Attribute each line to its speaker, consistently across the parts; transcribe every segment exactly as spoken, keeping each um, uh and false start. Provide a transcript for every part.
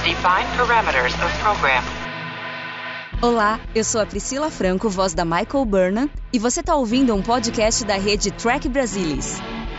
Speaker 1: Define parameters of program.
Speaker 2: Olá, eu sou a Priscila Franco, voz da Michael Burnham, e você está ouvindo um podcast da rede Trek Brasilis.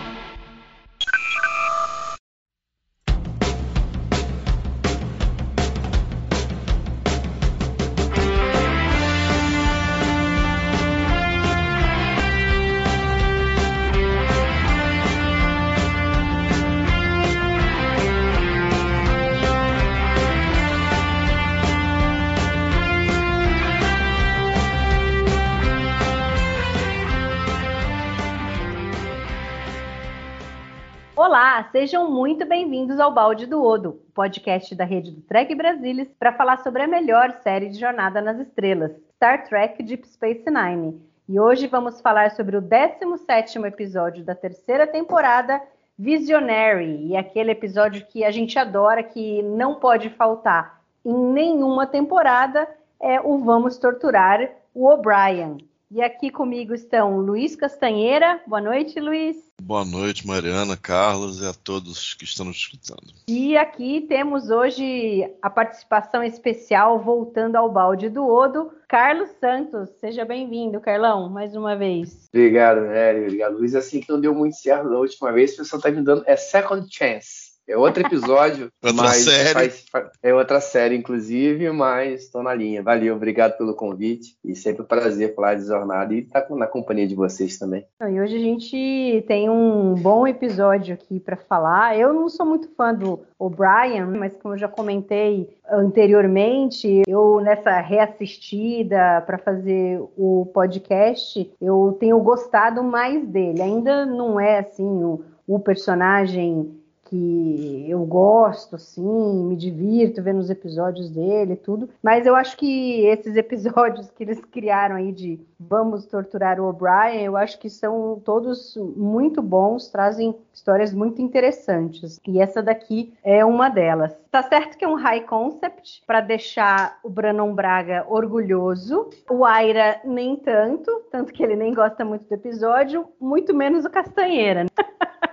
Speaker 3: Olá, sejam muito bem-vindos ao Balde do Odo, podcast da rede do Trek Brasilis, para falar sobre a melhor série de Jornada nas Estrelas, Star Trek Deep Space Nine. E hoje vamos falar sobre o décimo sétimo episódio da terceira temporada, Visionary, e aquele episódio que a gente adora, que não pode faltar em nenhuma temporada, é o Vamos Torturar o O'Brien. E aqui comigo estão Luiz Castanheira. Boa noite, Luiz.
Speaker 4: Boa noite, Mariana, Carlos e a todos que estão nos escutando.
Speaker 3: E aqui temos hoje a participação especial, voltando ao Balde do Odo, Carlos Santos. Seja bem-vindo, Carlão, mais uma vez.
Speaker 5: Obrigado, Nery. Obrigado, Luiz. Assim que não deu muito certo da última vez, o pessoal está me dando é Second Chance. É outro episódio,
Speaker 4: outra
Speaker 5: mas
Speaker 4: série.
Speaker 5: Faz, é outra série, inclusive, mas estou na linha. Valeu, obrigado pelo convite e sempre um prazer falar de jornada e estar na companhia de vocês também.
Speaker 3: E hoje a gente tem um bom episódio aqui para falar. Eu não sou muito fã do O'Brien, mas como eu já comentei anteriormente, eu nessa reassistida para fazer o podcast, eu tenho gostado mais dele. Ainda não é assim o, o personagem que eu gosto, assim, me divirto vendo os episódios dele e tudo, mas eu acho que esses episódios que eles criaram aí de Vamos Torturar o O'Brien, eu acho que são todos muito bons, trazem histórias muito interessantes, e essa daqui é uma delas. Tá certo que é um high concept, para deixar o Brannon Braga orgulhoso, o Aira nem tanto, tanto que ele nem gosta muito do episódio, muito menos o Castanheira, né?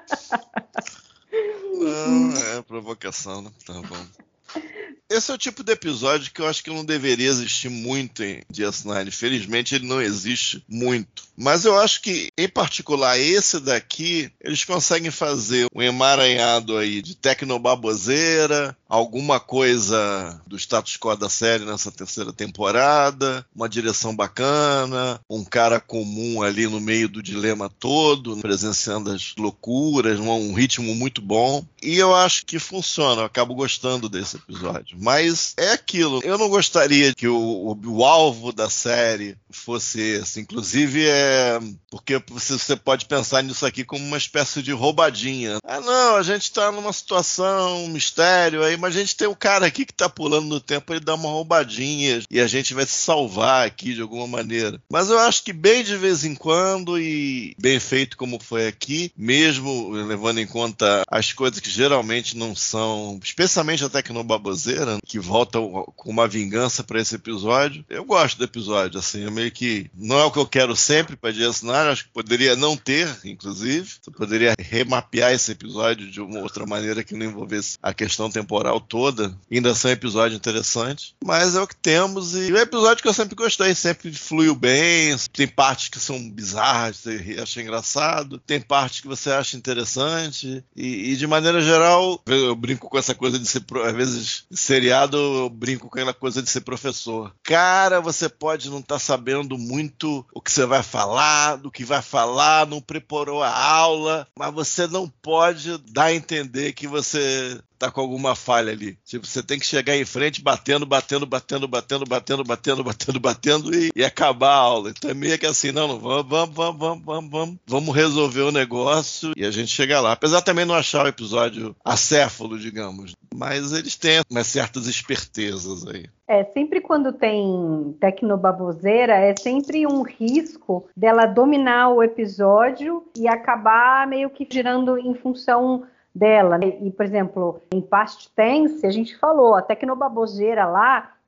Speaker 4: Não, é provocação, né? Tá bom. Esse é o tipo de episódio que eu acho que não deveria existir muito em D S nove. Felizmente ele não existe muito. Mas eu acho que, em particular, esse daqui, eles conseguem fazer um emaranhado aí de tecnobaboseira, alguma coisa do status quo da série nessa terceira temporada, uma direção bacana, um cara comum ali no meio do dilema todo, presenciando as loucuras, um ritmo muito bom. E eu acho que funciona, eu acabo gostando desse episódio. Mas é aquilo, eu não gostaria que o, o, o alvo da série fosse esse. Inclusive, é porque você, você pode pensar nisso aqui como uma espécie de roubadinha. Ah, não, a gente tá numa situação, um mistério aí, mas a gente tem um cara aqui que tá pulando no tempo, ele dá uma roubadinha e a gente vai se salvar aqui de alguma maneira. Mas eu acho que bem de vez em quando e bem feito como foi aqui, mesmo levando em conta as coisas que geralmente não são, especialmente a tecnobaboseira, que volta com uma vingança para esse episódio. Eu gosto do episódio, assim, eu meio que não é o que eu quero sempre para D S nove, acho que poderia não ter, inclusive, eu poderia remapear esse episódio de uma outra maneira que não envolvesse a questão temporal toda. Ainda são episódios interessantes, mas é o que temos e é um episódio que eu sempre gostei, sempre fluiu bem, tem partes que são bizarras, você acha engraçado, tem partes que você acha interessante e, e de maneira geral, eu brinco com essa coisa de ser, às vezes, seriado, eu brinco com aquela coisa de ser professor. Cara, você pode não estar sabendo muito o que você vai falar, do que vai falar, não preparou a aula, mas você não pode dar a entender que você tá com alguma falha ali. Tipo, você tem que chegar em frente batendo, batendo, batendo, batendo, batendo, batendo, batendo, batendo e, e acabar a aula. Então é meio que assim, não, não, vamos, vamos, vamos, vamos, vamos, vamos, vamos resolver o negócio e a gente chega lá. Apesar também não achar o episódio acéfalo, digamos, mas eles têm umas certas espertezas aí.
Speaker 3: É, sempre quando tem tecnobaboseira, é sempre um risco dela dominar o episódio e acabar meio que girando em função dela. E, por exemplo, em Past Tense, a gente falou, a tecnobaboseira lá,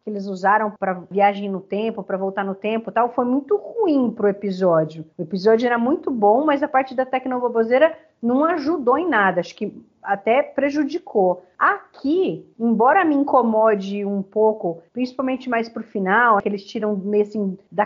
Speaker 3: que eles usaram para viagem no tempo, para voltar no tempo, tal, foi muito ruim pro episódio. O episódio era muito bom, mas a parte da tecnobaboseira não ajudou em nada, acho que até prejudicou. Aqui, embora me incomode um pouco, principalmente mais pro final, que eles tiram meio assim da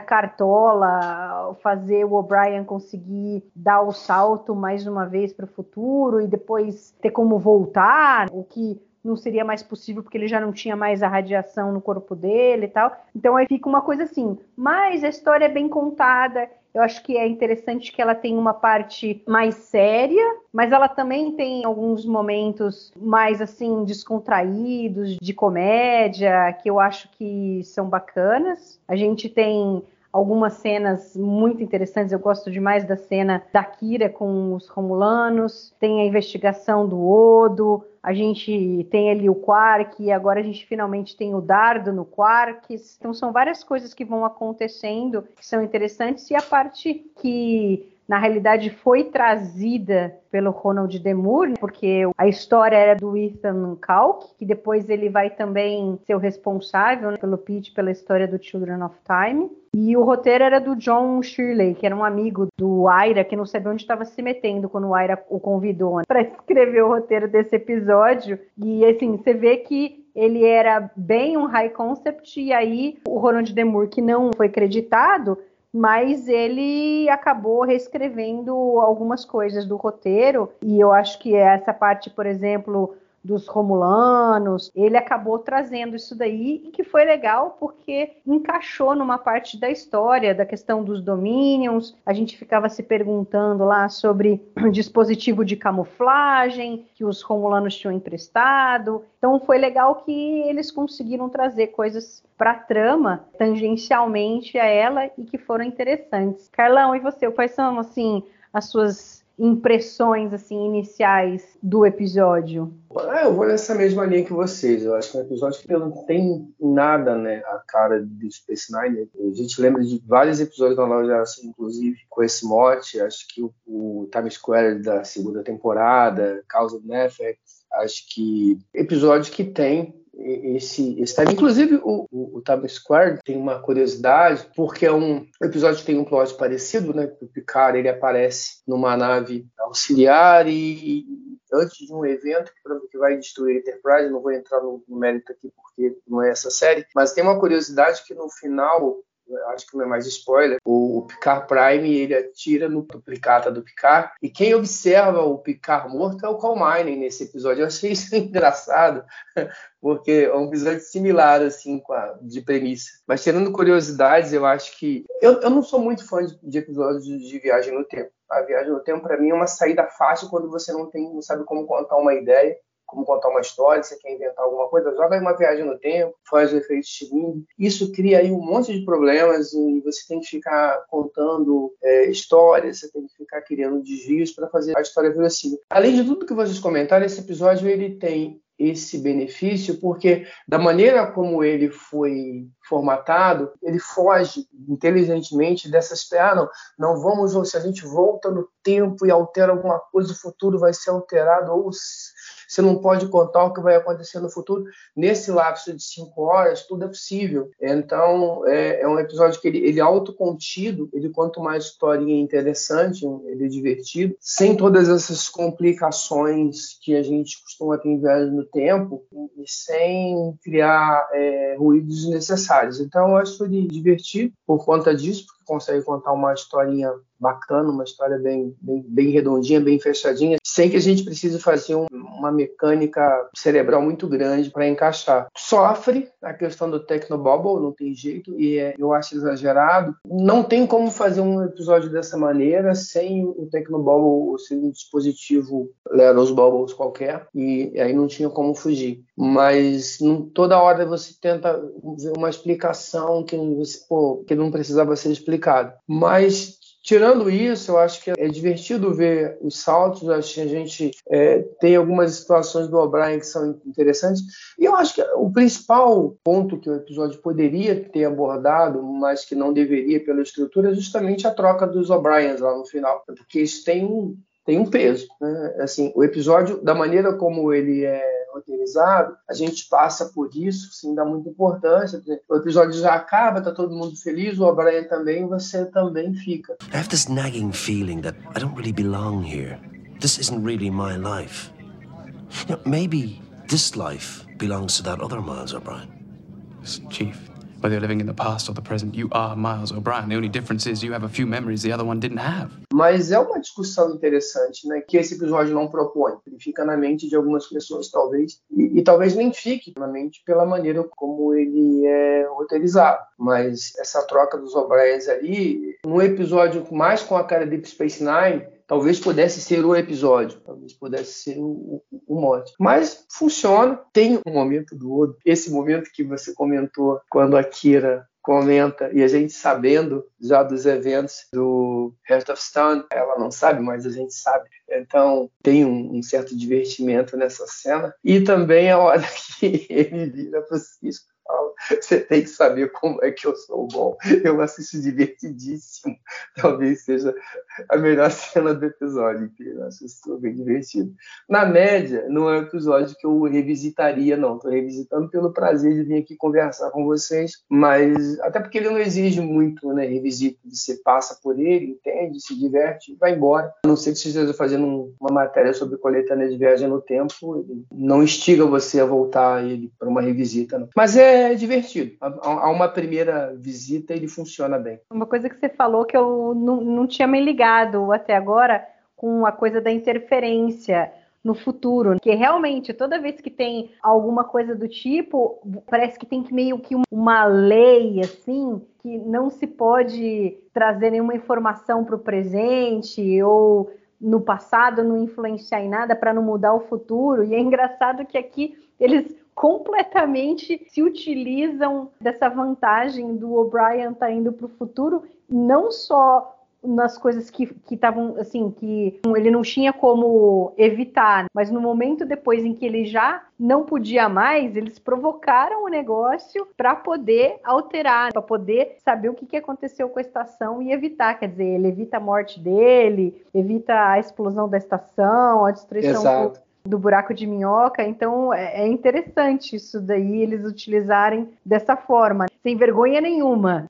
Speaker 3: cartola, fazer o O'Brien conseguir dar o salto mais uma vez para o futuro e depois ter como voltar, o que não seria mais possível porque ele já não tinha mais a radiação no corpo dele e tal. Então aí fica uma coisa assim. Mas a história é bem contada. Eu acho que é interessante que ela tem uma parte mais séria, mas ela também tem alguns momentos mais assim descontraídos, de comédia, que eu acho que são bacanas. A gente tem algumas cenas muito interessantes. Eu gosto demais da cena da Kira com os Romulanos. Tem a investigação do Odo. A gente tem ali o Quark, e agora a gente finalmente tem o Dardo no Quarks. Então são várias coisas que vão acontecendo que são interessantes. E a parte que, na realidade, foi trazida pelo Ronald D. Moore, porque a história era do Ethan Hawke, que depois ele vai também ser o responsável, né, pelo pitch, pela história do Children of Time. E o roteiro era do John Shirley, que era um amigo do Ira, que não sabia onde estava se metendo quando o Ira o convidou, né, para escrever o roteiro desse episódio. E assim, você vê que ele era bem um high concept, e aí o Ronald D. Moore, que não foi creditado, mas ele acabou reescrevendo algumas coisas do roteiro, e eu acho que essa parte, por exemplo, dos Romulanos, ele acabou trazendo isso daí, e que foi legal porque encaixou numa parte da história, da questão dos Dominions. A gente ficava se perguntando lá sobre o dispositivo de camuflagem que os Romulanos tinham emprestado. Então foi legal que eles conseguiram trazer coisas para a trama, tangencialmente a ela, e que foram interessantes. Carlão, e você? Quais são, assim, as suas impressões assim iniciais do episódio?
Speaker 5: Ah, eu vou nessa mesma linha que vocês. Eu acho que é um episódio que não tem nada, né, a cara de Space Nine. A gente lembra de vários episódios da nova geração, inclusive com esse mote. Acho que o, o Times Square da segunda temporada, Cause and Effect, acho que episódio que tem esse, esse time. Inclusive o, o, o Times Square tem uma curiosidade, porque é um episódio que tem um plot parecido, né? O Picard, ele aparece numa nave auxiliar e antes de um evento que, que vai destruir a Enterprise. Não vou entrar no, no mérito aqui porque não é essa série, mas tem uma curiosidade que no final, acho que não é mais spoiler, o, o Picard Prime, ele atira no duplicata do Picard, e quem observa o Picard morto é o Cal Mining nesse episódio. Eu achei isso engraçado, porque é um episódio similar, assim, com a, de premissa. Mas tirando curiosidades, eu acho que... Eu, eu não sou muito fã de, de episódios de, de viagem no tempo. A viagem no tempo, para mim, é uma saída fácil quando você não, tem, não sabe como contar uma ideia, como contar uma história, você quer inventar alguma coisa, joga aí uma viagem no tempo, faz o efeito Schilling. Isso cria aí um monte de problemas e você tem que ficar contando é, histórias, você tem que ficar criando desvios para fazer a história verossímil. Além de tudo que vocês comentaram, esse episódio ele tem esse benefício porque da maneira como ele foi formatado, ele foge inteligentemente dessas... Ah, não, não vamos... Se a gente volta no tempo e altera alguma coisa, o futuro vai ser alterado, ou você não pode contar o que vai acontecer no futuro. Nesse lapso de cinco horas, tudo é possível. Então, é, é um episódio que ele, ele é autocontido, ele conta uma historinha interessante, ele é divertido, sem todas essas complicações que a gente costuma ter em viagem no tempo, e sem criar é, ruídos desnecessários. Então, eu acho ele divertido por conta disso, porque consegue contar uma historinha bacana, uma história bem, bem, bem redondinha, bem fechadinha, sem que a gente precise fazer um, uma mecânica cerebral muito grande para encaixar. Sofre a questão do Technobabble, não tem jeito, e é, eu acho exagerado. Não tem como fazer um episódio dessa maneira sem o Technobabble, ou sem um dispositivo Leros Bubbles qualquer, e aí não tinha como fugir. Mas não, toda hora você tenta ver uma explicação que, você, pô, que não precisava ser explicado. Mas tirando isso, eu acho que é divertido ver os saltos. Acho que a gente é, tem algumas situações do O'Brien que são interessantes. E eu acho que o principal ponto que o episódio poderia ter abordado, mas que não deveria pela estrutura, é justamente a troca dos O'Briens lá no final. Porque isso tem um, tem um peso, né? Assim, o episódio, da maneira como ele é roteirizado, a gente passa por isso, sim, dá muita importância. Por exemplo, o episódio já acaba, tá todo mundo feliz, o O'Brien também, você também fica.
Speaker 6: I have this nagging feeling that I don't really belong here. This isn't really my life. You know, maybe this life belongs to that other Miles O'Brien.
Speaker 7: Chief, whether you're living in the past or the present, you are Miles O'Brien. The only difference is you have a few memories the other one didn't have.
Speaker 5: Mas é uma discussão interessante, né, que esse episódio não propõe. Ele fica na mente de algumas pessoas, talvez, e, e talvez nem fique na mente pela maneira como ele é roteirizado. Mas essa troca dos O'Briens ali, num episódio mais com a cara de Deep Space Nine, talvez pudesse ser o episódio, talvez pudesse ser o, o, o mote. Mas funciona, tem um momento do outro. Esse momento que você comentou, quando a Kira comenta, e a gente sabendo já dos eventos do Heart of Stone, ela não sabe, mas a gente sabe. Então tem um, um certo divertimento nessa cena. E também a hora que ele vira para o Cisco, você tem que saber como é que eu sou bom. Eu assisto divertidíssimo. Talvez seja a melhor cena do episódio. Eu acho isso bem divertido. Na média, não é um episódio que eu revisitaria, não. Estou revisitando pelo prazer de vir aqui conversar com vocês, mas até porque ele não exige muito, né, revisita. Você passa por ele, entende, se diverte e vai embora. A não ser que você esteja fazendo uma matéria sobre coletânea de viagem no tempo, ele não instiga você a voltar ele para uma revisita, não. Mas é É divertido. A uma primeira visita ele funciona bem.
Speaker 3: Uma coisa que você falou que eu não, não tinha me ligado até agora com a coisa da interferência no futuro, porque realmente toda vez que tem alguma coisa do tipo, parece que tem que meio que uma lei assim, que não se pode trazer nenhuma informação para o presente ou no passado não influenciar em nada para não mudar o futuro. E é engraçado que aqui eles completamente se utilizam dessa vantagem do O'Brien estar tá indo para o futuro, não só nas coisas que estavam, assim, que ele não tinha como evitar, mas no momento depois em que ele já não podia mais, eles provocaram o negócio para poder alterar, para poder saber o que, que aconteceu com a estação e evitar, quer dizer, ele evita a morte dele, evita a explosão da estação, a destruição do, do buraco de minhoca. Então é interessante isso daí, eles utilizarem dessa forma, sem vergonha nenhuma.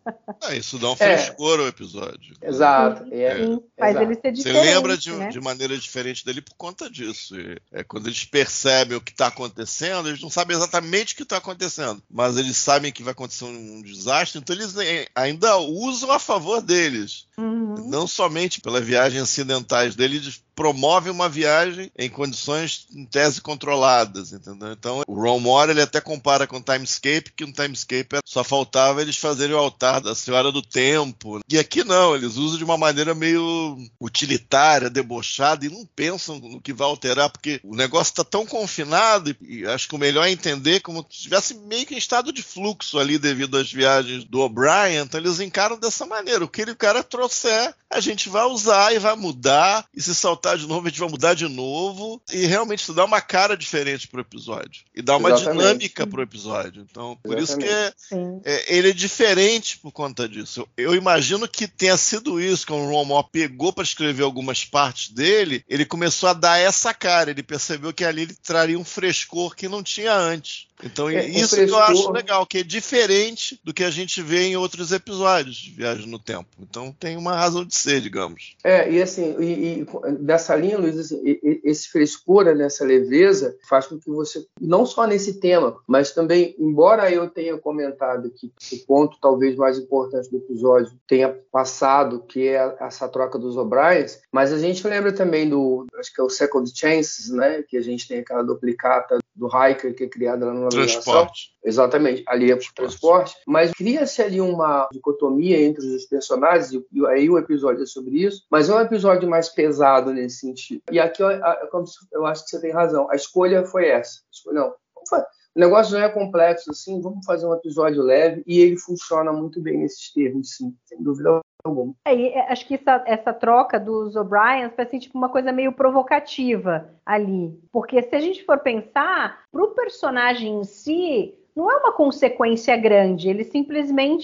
Speaker 4: É, isso dá um frescor ao episódio.
Speaker 5: Exato.
Speaker 3: Sim, é, sim. Faz
Speaker 5: exato.
Speaker 3: ele ser diferente.
Speaker 4: Você lembra de,
Speaker 3: né?
Speaker 4: de maneira diferente dele por conta disso. E, é, quando eles percebem o que está acontecendo, eles não sabem exatamente o que está acontecendo, mas eles sabem que vai acontecer um desastre, então eles ainda usam a favor deles.
Speaker 3: Uhum.
Speaker 4: Não somente pela viagem acidentais dele, eles promovem uma viagem em condições, em tese, controladas, entendeu? Então, o Ron Moore, ele até compara com o Timescape, que no Timescape só faltava eles fazerem o altar da Senhora do Tempo. E aqui não, eles usam de uma maneira meio utilitária, debochada, e não pensam no que vai alterar, porque o negócio está tão confinado, e acho que o melhor é entender como se estivesse meio que em estado de fluxo ali devido às viagens do O'Brien. Então eles encaram dessa maneira. O que ele, o cara trouxer, a gente vai usar e vai mudar, e se saltar de novo, a gente vai mudar de novo, e realmente isso dá uma cara diferente pro episódio, e dá uma
Speaker 5: Exatamente.
Speaker 4: dinâmica pro episódio. Então, por
Speaker 5: Exatamente.
Speaker 4: isso que é, é, ele é diferente por conta disso. Eu, eu imagino que tenha sido isso, que o Ron Moore pegou para escrever algumas partes dele, ele começou a dar essa cara, ele percebeu que ali ele traria um frescor que não tinha antes. Então,
Speaker 5: É,
Speaker 4: isso
Speaker 5: frescor...
Speaker 4: que eu acho legal, que é diferente do que a gente vê em outros episódios de Viagem no Tempo. Então, tem uma razão de ser, digamos.
Speaker 5: É, e assim, e, e, dessa linha, Luiz, assim, e, esse frescor, nessa leveza, faz com que você, não só nesse tema, mas também, embora eu tenha comentado que o ponto talvez mais importante do episódio tenha passado, que é essa troca dos O'Briens, mas a gente lembra também do, acho que é o Second Chances, né, que a gente tem aquela duplicata do Hiker, que é criada lá no
Speaker 4: Transporte.
Speaker 5: Exatamente, ali é para o transporte, mas cria-se ali uma dicotomia entre os personagens, e aí o episódio é sobre isso, mas é um episódio mais pesado nesse sentido. E aqui eu, eu acho que você tem razão, a escolha foi essa. Não, o negócio não é complexo assim, vamos fazer um episódio leve, e ele funciona muito bem nesses termos, sim, sem dúvida alguma.
Speaker 3: É, acho que essa, essa troca dos O'Briens foi assim, tipo, uma coisa meio provocativa ali, porque se a gente for pensar, pro personagem em si, não é uma consequência grande, ele simplesmente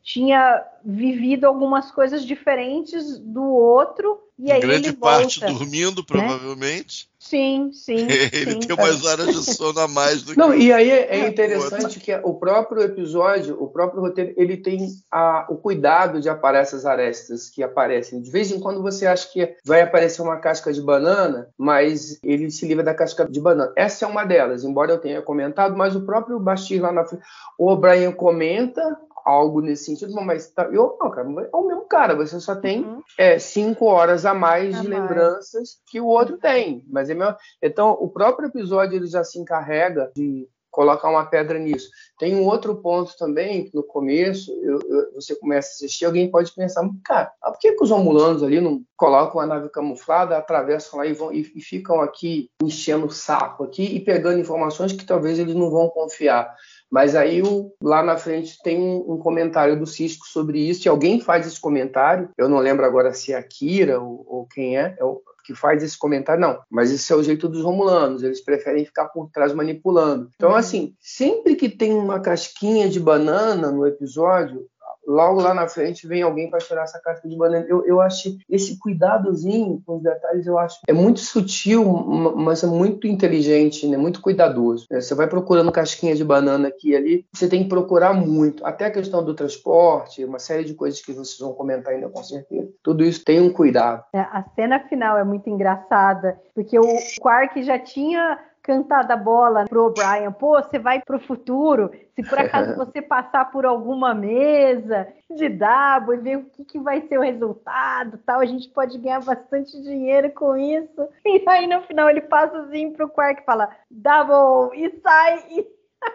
Speaker 3: tinha vivido algumas coisas diferentes do outro. E aí
Speaker 4: grande
Speaker 3: ele
Speaker 4: parte
Speaker 3: volta,
Speaker 4: dormindo, provavelmente.
Speaker 3: Né? Sim, sim.
Speaker 4: Ele
Speaker 3: sim.
Speaker 4: tem umas horas de sono a mais do
Speaker 5: Não,
Speaker 4: que
Speaker 5: e aí é interessante que o próprio episódio, o próprio roteiro, ele tem a, o cuidado de aparecer as arestas que aparecem. De vez em quando você acha que vai aparecer uma casca de banana, mas ele se livra da casca de banana. Essa é uma delas, embora eu tenha comentado, mas o próprio Bashir lá na frente, o O'Brien comenta algo nesse sentido, mas tá, eu não, cara, é o mesmo cara, você só tem uhum. é, cinco horas a mais a de mais. lembranças que o outro tem, mas é meu... Então, o próprio episódio ele já se encarrega de colocar uma pedra nisso. Tem um outro ponto também, que no começo, eu, eu, você começa a assistir, alguém pode pensar, cara, por que, que os romulanos ali não colocam a nave camuflada, atravessam lá e, vão, e, e ficam aqui enchendo o saco aqui e pegando informações que talvez eles não vão confiar? Mas aí, o, lá na frente, tem um, um comentário do Sisko sobre isso, e alguém faz esse comentário, eu não lembro agora se é a Kira ou, ou quem é, é o que faz esse comentário, não. Mas esse é o jeito dos romulanos, eles preferem ficar por trás manipulando. Então, assim, sempre que tem uma casquinha de banana no episódio, logo lá na frente vem alguém para tirar essa casca de banana. Eu, eu acho esse cuidadozinho com os detalhes, eu acho é muito sutil, mas é muito inteligente, né? Muito cuidadoso. Você vai procurando casquinha de banana aqui e ali, você tem que procurar muito. Até a questão do transporte, uma série de coisas que vocês vão comentar ainda com certeza. Tudo isso tem um cuidado.
Speaker 3: É, a cena final é muito engraçada, porque o Quark já tinha cantado a bola pro O'Brien, pô, você vai pro futuro, se por acaso você passar por alguma mesa de dabo e ver o que, que vai ser o resultado, tal, a gente pode ganhar bastante dinheiro com isso. E aí no final ele passa assim pro Quark e fala, double, e sai, e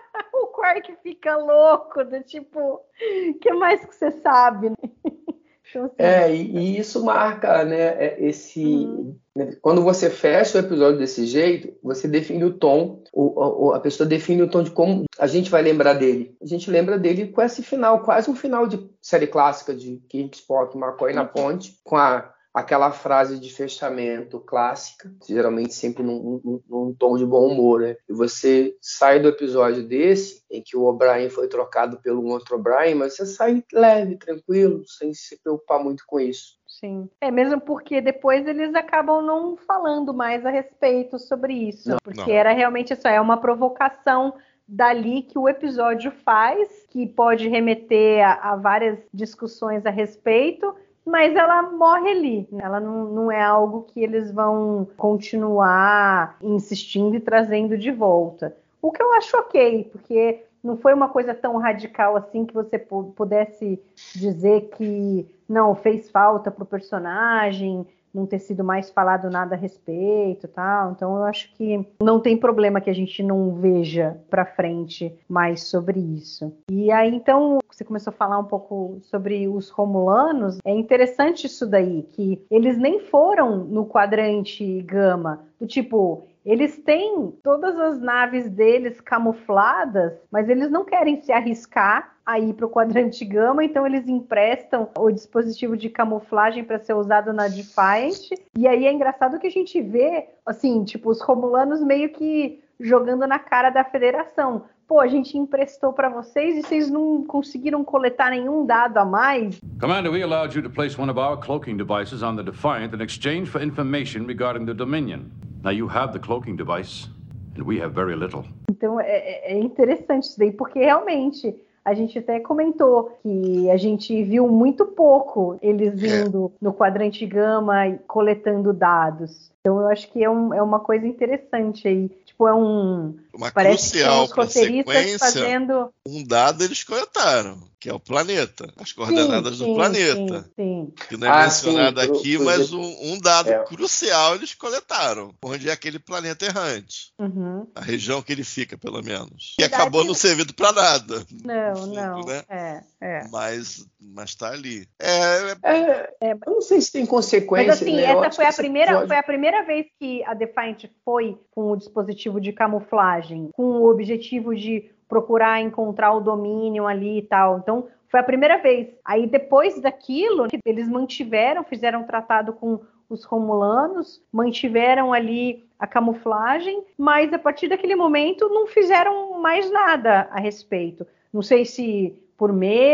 Speaker 3: o Quark fica louco, do tipo, o que mais que você sabe, né? Então, assim,
Speaker 5: é, e, e isso marca, né, esse... Uhum. Quando você fecha o episódio desse jeito, você define o tom, o, a pessoa define o tom de como a gente vai lembrar dele. A gente lembra dele com esse final, quase um final de série clássica de Kirk, Spock, McCoy na ponte, com a, aquela frase de fechamento clássica, geralmente sempre num, num, num tom de bom humor, né? E você sai do episódio desse, em que o O'Brien foi trocado pelo outro O'Brien, mas você sai leve, tranquilo, sem se preocupar muito com isso.
Speaker 3: Sim. É mesmo porque depois eles acabam não falando mais a respeito sobre isso.
Speaker 4: Não,
Speaker 3: porque
Speaker 4: não.
Speaker 3: era realmente isso, é uma provocação dali que o episódio faz, que pode remeter a, a várias discussões a respeito, mas ela morre ali. Ela não, não é algo que eles vão continuar insistindo e trazendo de volta. O que eu acho ok, porque não foi uma coisa tão radical assim que você pudesse dizer que não fez falta pro personagem não ter sido mais falado nada a respeito, tal. Então eu acho que não tem problema que a gente não veja para frente mais sobre isso. E aí então você começou a falar um pouco sobre os romulanos. É interessante isso daí, que eles nem foram no quadrante gama, do tipo, eles têm todas as naves deles camufladas, mas eles não querem se arriscar a ir para o quadrante gama, então eles emprestam o dispositivo de camuflagem para ser usado na Defiant. E aí é engraçado que a gente vê, assim, tipo, os romulanos meio que jogando na cara da Federação. Pô, a gente emprestou para vocês e vocês não conseguiram coletar nenhum dado a mais.
Speaker 8: Commander, we allowed you to place one of our cloaking devices on the Defiant in exchange for information regarding the Dominion. Now you have the cloaking device, and we have very little.
Speaker 3: Então é, é interessante isso daí, porque realmente a gente até comentou que a gente viu muito pouco eles indo no quadrante gama e coletando dados. Então eu acho que é, um, é uma coisa interessante aí. Tipo, é um...
Speaker 4: Uma
Speaker 3: parece
Speaker 4: crucial
Speaker 3: que os roteiristas
Speaker 4: sequência,
Speaker 3: fazendo...
Speaker 4: um dado eles coletaram, que é o planeta, as coordenadas
Speaker 3: sim,
Speaker 4: do
Speaker 3: sim,
Speaker 4: planeta.
Speaker 3: Sim, sim.
Speaker 4: Que não é
Speaker 5: ah,
Speaker 4: mencionado
Speaker 5: sim,
Speaker 4: aqui,
Speaker 5: pro,
Speaker 4: mas
Speaker 5: pro...
Speaker 4: um, um dado
Speaker 5: é.
Speaker 4: crucial eles coletaram, onde é aquele planeta errante.
Speaker 3: Uhum.
Speaker 4: A região que ele fica, pelo menos. E
Speaker 3: Verdade.
Speaker 4: acabou não servindo para nada.
Speaker 3: Não,
Speaker 4: fundo,
Speaker 3: não.
Speaker 4: Né?
Speaker 3: É, é.
Speaker 4: Mas, mas tá ali. É,
Speaker 5: é, é, eu não sei se tem consequência.
Speaker 3: Mas assim,
Speaker 5: né?
Speaker 3: essa foi a, primeira,
Speaker 5: episódio...
Speaker 3: foi a primeira vez que a Defiant foi com o dispositivo de camuflagem, com o objetivo de procurar encontrar o domínio ali e tal. Então, foi a primeira vez. Aí, depois daquilo, eles mantiveram, fizeram um tratado com os romulanos, mantiveram ali a camuflagem, mas a partir daquele momento não fizeram mais nada a respeito. Não sei se por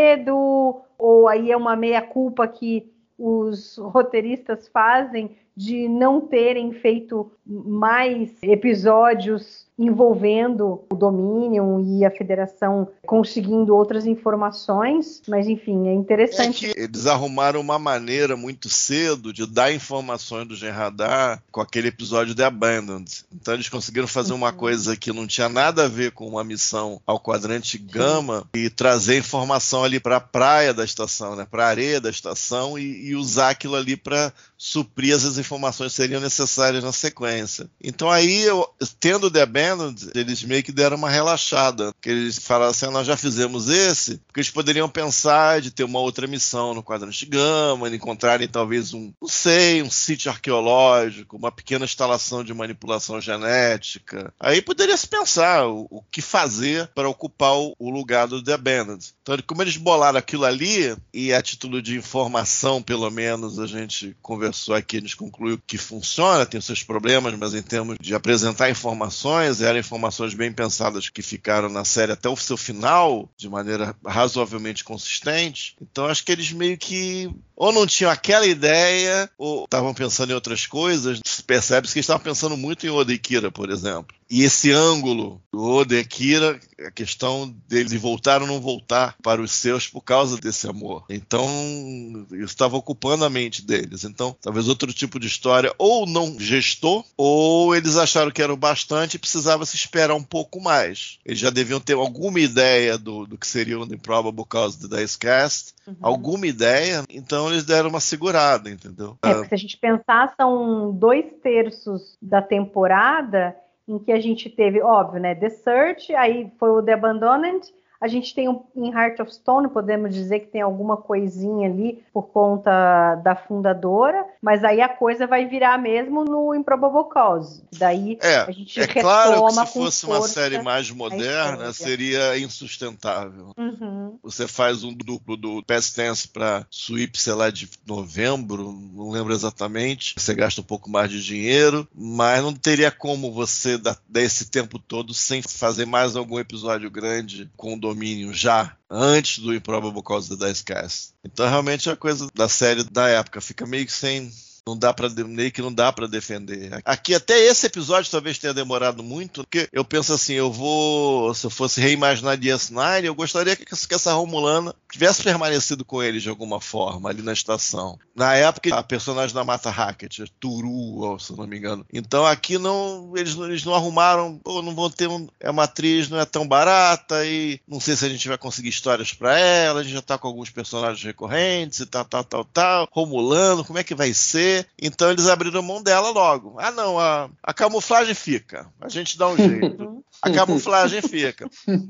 Speaker 3: medo, ou aí é uma meia-culpa que os roteiristas fazem de não terem feito mais episódios envolvendo o Dominion e a Federação conseguindo outras informações, mas enfim, é interessante.
Speaker 4: É que eles arrumaram uma maneira muito cedo de dar informações do Genradar com aquele episódio de Abandoned. Então eles conseguiram fazer uma uhum. coisa que não tinha nada a ver com uma missão ao quadrante Gama Sim. e trazer informação ali para a praia da estação, né, para a areia da estação e, e usar aquilo ali para suprir as informações que seriam necessárias na sequência. Então aí, eu, tendo The Abandoned, eles meio que deram uma relaxada, porque eles falaram assim, ah, nós já fizemos esse, porque eles poderiam pensar de ter uma outra missão no quadrante Gama, encontrarem talvez um, não sei, um sítio arqueológico, uma pequena instalação de manipulação genética. Aí poderia se pensar o, o que fazer para ocupar o, o lugar do The Abandoned. Então, como eles bolaram aquilo ali, e a título de informação, pelo menos, a gente conversou aqui, a gente concluiu que funciona, tem os seus problemas, mas em termos de apresentar informações, eram informações bem pensadas que ficaram na série até o seu final, de maneira razoavelmente consistente. Então acho que eles meio que ou não tinham aquela ideia, ou estavam pensando em outras coisas. Percebe-se que eles estavam pensando muito em Oda e Kira, por exemplo. E esse ângulo do Oda e Kira, a questão deles voltar ou não voltar para os seus por causa desse amor. Então, isso estava ocupando a mente deles. Então, talvez outro tipo de história ou não gestou, ou eles acharam que era o bastante e precisava se esperar um pouco mais. Eles já deviam ter alguma ideia do, do que seria o The Improbable Cause of the Dice Cast, uhum. alguma ideia, então eles deram uma segurada, entendeu?
Speaker 3: É, porque se a gente pensar, são dois terços da temporada em que a gente teve, óbvio, né, The Search, aí foi o The Abandoned, a gente tem um, em Heart of Stone, podemos dizer que tem alguma coisinha ali por conta da fundadora, mas aí a coisa vai virar mesmo no Improbable Cause. Daí
Speaker 4: é,
Speaker 3: a gente
Speaker 4: é
Speaker 3: retoma
Speaker 4: claro que se
Speaker 3: com
Speaker 4: fosse uma
Speaker 3: força
Speaker 4: série mais moderna, seria insustentável.
Speaker 3: Uhum.
Speaker 4: Você faz um duplo do Past Tense para Sweep, sei lá, de novembro, não lembro exatamente, você gasta um pouco mais de dinheiro, mas não teria como você dar, dar esse tempo todo sem fazer mais algum episódio grande com o Domínio já antes do Improbable Cause of the Dice Cast. Então realmente a coisa da série da época fica meio que sem... Não dá pra, meio que não dá pra defender. Aqui até esse episódio talvez tenha demorado muito, porque eu penso assim, eu vou, se eu fosse reimaginar D S nove, eu gostaria que, que essa Romulana tivesse permanecido com eles de alguma forma, ali na estação. Na época, a personagem da Mata Hackett, Turu, se eu não me engano. Então aqui não, eles, eles não arrumaram, pô, não vão ter um, é uma atriz, não é tão barata, e não sei se a gente vai conseguir histórias pra ela, a gente já tá com alguns personagens recorrentes e tal, tal, tal, tal. Romulano, como é que vai ser? Então eles abriram mão dela logo. Ah não, a, a camuflagem fica, a gente dá um jeito. A camuflagem fica.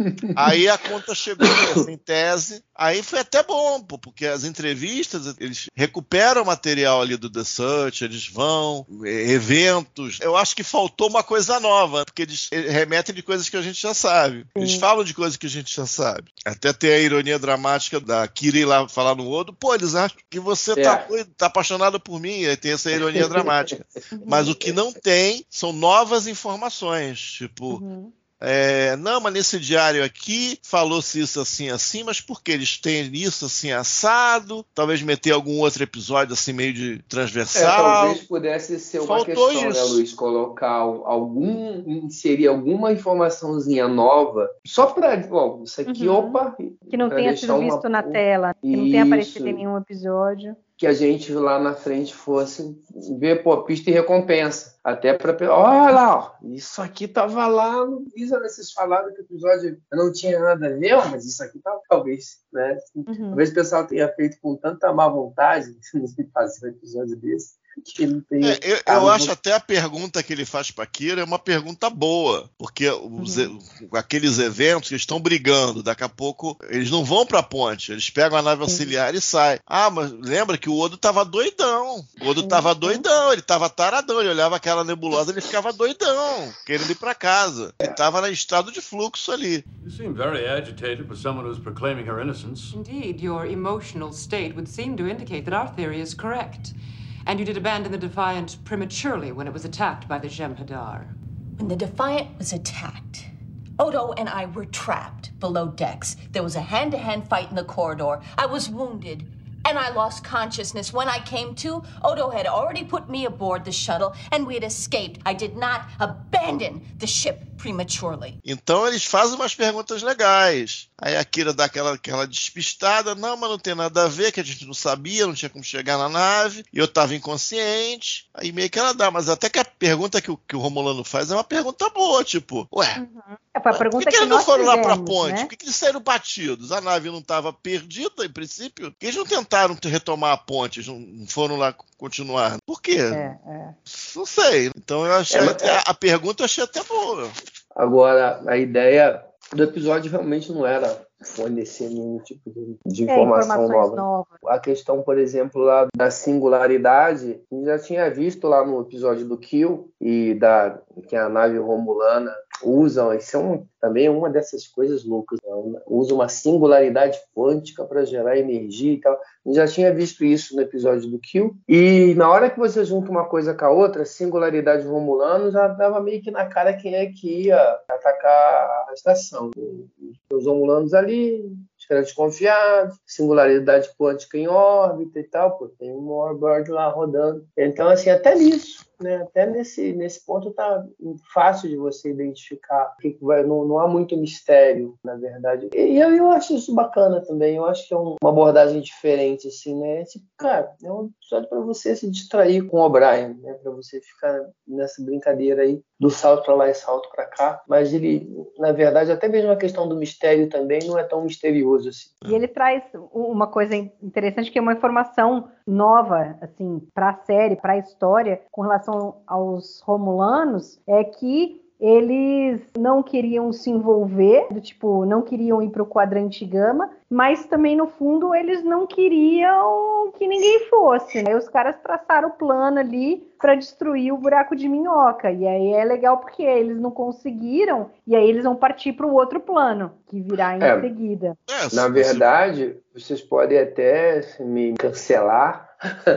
Speaker 4: Aí a conta chegou em tese, aí foi até bom, pô, porque as entrevistas, eles recuperam o material ali do The Search, eles vão, eventos. Eu acho que faltou uma coisa nova, porque eles remetem de coisas que a gente já sabe. Eles Sim. falam de coisas que a gente já sabe. Até tem a ironia dramática da Kira ir lá falar no Odo, pô, eles acham que você é. tá, tá apaixonado por mim, aí tem essa ironia dramática. Mas o que não tem são novas informações, tipo... Uhum. É, não, mas nesse diário aqui falou-se isso assim, assim, mas por que eles têm isso assim assado? Talvez meter algum outro episódio assim meio de transversal. É,
Speaker 5: talvez pudesse ser uma
Speaker 4: Faltou
Speaker 5: questão,
Speaker 4: isso.
Speaker 5: né, Luiz? Colocar algum, inserir alguma informaçãozinha nova, só para, bom, isso aqui, uhum. opa...
Speaker 3: Que não tenha sido visto uma... na tela, que não tenha aparecido em nenhum episódio.
Speaker 5: Que a gente lá na frente fosse ver, pô, pista e recompensa. Até para... Olha lá, ó, isso aqui tava lá no Visa, né? Vocês falaram que o episódio não tinha nada a ver, mas isso aqui tava, talvez, né? Uhum. Talvez o pessoal tenha feito com tanta má vontade de fazer um episódio desse. Que ele tem
Speaker 4: é, eu, eu acho até a pergunta que ele faz para Kira é uma pergunta boa, porque os, uhum. aqueles eventos que estão brigando, daqui a pouco eles não vão para a ponte, eles pegam a nave auxiliar uhum. e saem. Ah, mas lembra que o Odo tava doidão, o Odo tava uhum. doidão, ele tava taradão, ele olhava aquela nebulosa, ele ficava doidão, querendo ir para casa. Ele tava em estado de fluxo ali.
Speaker 8: You seem very agitated for someone who's proclaiming her innocence.
Speaker 1: Indeed, your emotional state would seem to indicate that our theory is correct. And you did abandon the Defiant prematurely when it was attacked by the Jem'Hadar.
Speaker 9: When the Defiant was attacked, Odo and I were trapped below decks. There was a hand-to-hand fight in the corridor. I was wounded, and I lost consciousness. When I came to, Odo had already put me aboard the shuttle, and we had escaped. I did not abandon the ship prematurely.
Speaker 4: Então eles fazem umas perguntas legais. Aí a Kira dá aquela, aquela despistada. Não, mas não tem nada a ver, que a gente não sabia, não tinha como chegar na nave. E eu tava inconsciente. Aí meio que ela dá. Mas até que a pergunta que o, que o Romulano faz é uma pergunta boa, tipo, ué,
Speaker 3: uhum. é, foi a pergunta
Speaker 4: por que, que,
Speaker 3: que
Speaker 4: eles não foram
Speaker 3: fizemos,
Speaker 4: lá pra ponte?
Speaker 3: né?
Speaker 4: Por que, que eles saíram batidos? A nave não estava perdida, em princípio? Por que eles não tentaram retomar a ponte? Eles não foram lá continuar? Por quê?
Speaker 3: É, é.
Speaker 4: Não sei. Então eu achei
Speaker 5: É,
Speaker 4: até, a pergunta eu achei até boa.
Speaker 5: Agora, a ideia do episódio realmente não era fornecer nenhum tipo de, de informação
Speaker 3: é,
Speaker 5: nova.
Speaker 3: novas.
Speaker 5: A questão, por exemplo, lá da singularidade, a gente já tinha visto lá no episódio do Kill, e da, que a nave romulana usam, isso é um, também é uma dessas coisas loucas, né? Usa uma singularidade quântica para gerar energia e tal. A gente já tinha visto isso no episódio do Kill, e na hora que você junta uma coisa com a outra, a singularidade romulana já dava meio que na cara quem é que ia atacar a estação. Os romulanos ali, os caras desconfiados, singularidade quântica em órbita e tal, pô, tem um Warbird lá rodando. Então, assim, até nisso, né, até nesse, nesse ponto tá fácil de você identificar, que vai, não, não há muito mistério, na verdade. E eu, eu acho isso bacana também, eu acho que é um, uma abordagem diferente, assim, né? Tipo, cara, é um episódio para você se distrair com o O'Brien, né? Para você ficar nessa brincadeira aí do salto para lá e salto para cá, mas ele, na verdade, até mesmo a questão do mistério também não é tão misterioso assim.
Speaker 3: E ele traz uma coisa interessante, que é uma informação nova, assim, para a série, para a história, com relação aos romulanos, é que eles não queriam se envolver, do tipo, não queriam ir para o quadrante gama, mas também, no fundo, eles não queriam que ninguém fosse, né? Os caras traçaram o plano ali para destruir o buraco de minhoca, e aí é legal porque eles não conseguiram, e aí eles vão partir para o outro plano, que virá em
Speaker 5: É,
Speaker 3: seguida.
Speaker 5: Na verdade, vocês podem até me cancelar,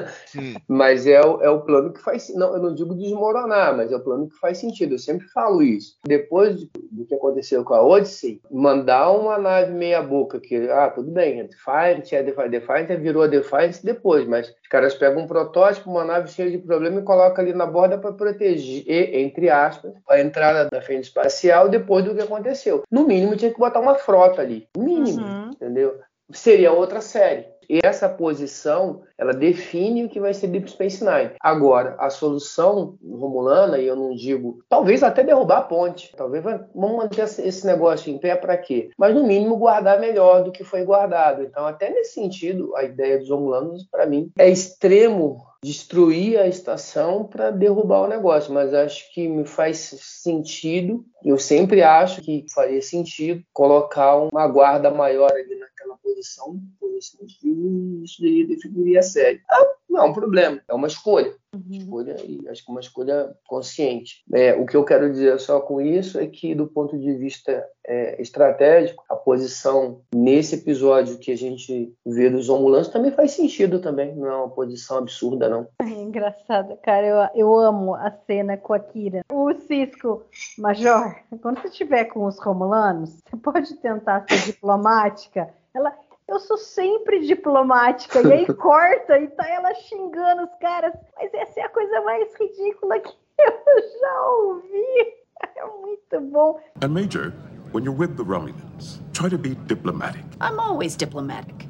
Speaker 5: mas é o, é o plano que faz, não, eu não digo desmoronar, mas é o plano que faz sentido, eu sempre falo isso. Depois do que aconteceu com a Odyssey, mandar uma nave meia boca, que, ah, tudo bem, a Defiant, a Defiant, Defiant virou a Defiant depois, mas os caras pegam um protótipo, uma nave cheia de problema e colocam ali na borda para proteger, entre aspas, a entrada da frente espacial depois do que aconteceu. No mínimo tinha que botar uma frota ali, no mínimo, uhum. Entendeu? Seria outra série. E essa posição, ela define o que vai ser Deep Space Nine. Agora, a solução romulana, e eu não digo, talvez até derrubar a ponte, talvez vai, vamos manter esse negócio em pé para quê? Mas, no mínimo, guardar melhor do que foi guardado. Então, até nesse sentido, a ideia dos romulanos, para mim, é extremo destruir a estação para derrubar o negócio, mas acho que me faz sentido, eu sempre acho que faria sentido colocar uma guarda maior ali naquela posição, por esse motivo, isso daí definiria a série. Ah, não é um problema, é uma escolha. Uhum. Escolha, e acho que uma escolha consciente. É, o que eu quero dizer só com isso é que, do ponto de vista é, estratégico, a posição nesse episódio que a gente vê dos romulanos também faz sentido também, não é uma posição absurda, não.
Speaker 3: É engraçado, cara, eu, eu amo a cena com a Kira. O Cisco, Major, quando você estiver com os romulanos, você pode tentar ser diplomática. Ela... Eu sou sempre diplomática. E aí corta e tá ela xingando os caras. Mas essa é a coisa mais ridícula que eu já ouvi. É muito bom.
Speaker 10: And Major, when you're with the Romulans, try to be diplomatic.
Speaker 9: I'm always diplomatic.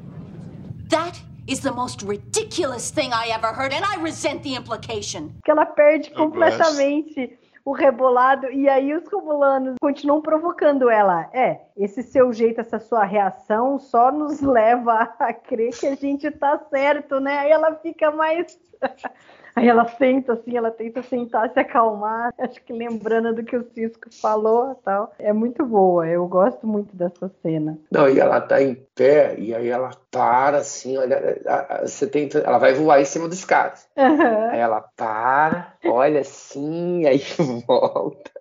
Speaker 9: That is the most ridiculous thing I ever heard, and I resent the implication.
Speaker 3: Que ela perde completamente o rebolado, e aí os romulanos continuam provocando ela. É, esse seu jeito, essa sua reação só nos leva a crer que a gente tá certo, né? Aí ela fica mais... Aí ela senta assim, ela tenta sentar, se acalmar, acho que lembrando do que o Cisco falou e tal. É muito boa, eu gosto muito dessa cena.
Speaker 5: Não, e ela tá em pé, e aí ela para assim, olha, você tem, ela vai voar em cima dos caras. Uhum. Aí ela para, olha assim, aí volta.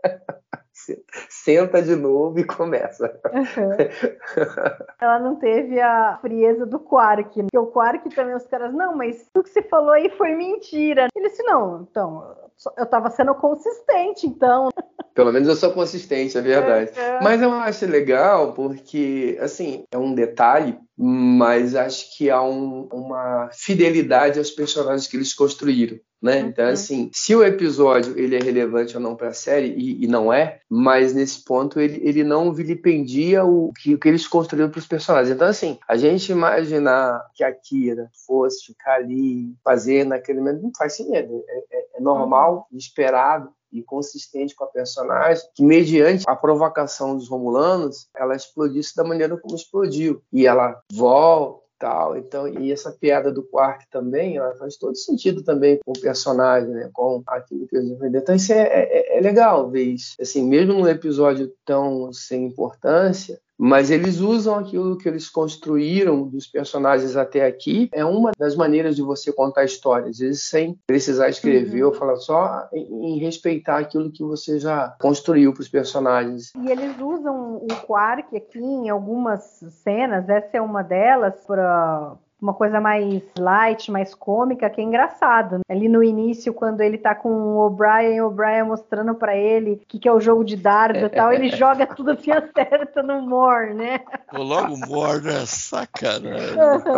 Speaker 5: Senta de novo e começa.
Speaker 3: Uhum. Ela não teve a frieza do Quark, porque o Quark também, os caras, não, mas tudo que você falou aí foi mentira. Ele disse, não, então, eu tava sendo consistente, então.
Speaker 5: Pelo menos eu sou consistente, é verdade. É. Mas eu acho legal porque, assim, é um detalhe, mas acho que há um, uma fidelidade aos personagens que eles construíram. Né? Então, assim, se o episódio ele é relevante ou não para a série, e, e não é, mas nesse ponto ele, ele não vilipendia o que, o que eles construíram para os personagens. Então, assim, a gente imaginar que a Kira fosse ficar ali fazendo aquele momento, não faz sentido. É, é, é normal, esperado e consistente com a personagem, que mediante a provocação dos Romulanos, ela explodisse da maneira como explodiu. E ela volta, tal, então, e essa piada do Quark também, ela faz todo sentido também com o personagem, né, com aquilo que eles aprenderam. Então isso é, é, é legal ver isso, assim, mesmo num episódio tão sem importância, mas eles usam aquilo que eles construíram dos personagens até aqui. É uma das maneiras de você contar histórias, às vezes sem precisar escrever uhum. ou falar, só em, em respeitar aquilo que você já construiu para os personagens.
Speaker 3: E eles usam o Quark aqui em algumas cenas, essa é uma delas, para uma coisa mais light, mais cômica, que é engraçado. Né? Ali no início, quando ele tá com o O'Brien, o O'Brien mostrando pra ele o que, que é o jogo de dardo e tal, ele joga tudo assim, acerta no Mor, né?
Speaker 4: Logo o Mor, né? Sacanagem.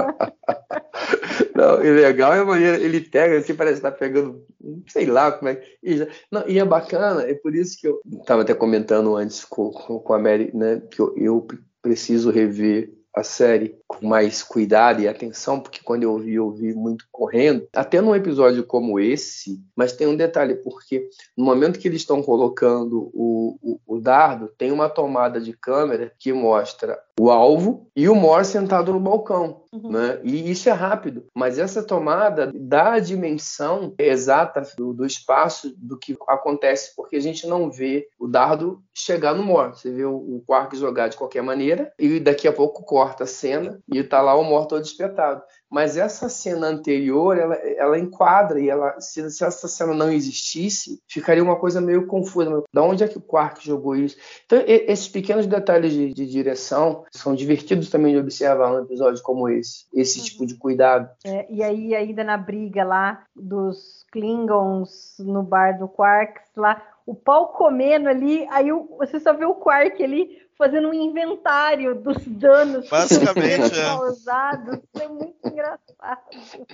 Speaker 5: Não, e legal é a maneira, ele pega, assim, parece que tá pegando, sei lá como é que... E, já, não, e é bacana, é por isso que eu tava até comentando antes com, com, com a Mary, né, que eu, eu preciso rever a série com mais cuidado e atenção, porque quando eu vi, eu vi muito correndo, até num episódio como esse, mas tem um detalhe, porque no momento que eles estão colocando o, o, o dardo, tem uma tomada de câmera que mostra o alvo e o Mor sentado no balcão, uhum. né? E isso é rápido, mas essa tomada dá a dimensão exata do, do espaço do que acontece, porque a gente não vê o dardo chegar no Mor, você vê o, o Quark jogar de qualquer maneira e daqui a pouco corta a cena e tá lá o Mor todo espetado. Mas essa cena anterior, ela, ela enquadra, e ela, se, se essa cena não existisse, ficaria uma coisa meio confusa. Da onde é que o Quark jogou isso? Então, e, esses pequenos detalhes de, de direção são divertidos também de observar num episódio como esse. Esse uhum. tipo de cuidado.
Speaker 3: É, e aí, ainda na briga lá dos Klingons no bar do Quark, lá, o pau comendo ali, aí o, você só vê o Quark ali fazendo um inventário dos danos
Speaker 4: basicamente
Speaker 3: é. causados. Isso é muito engraçado.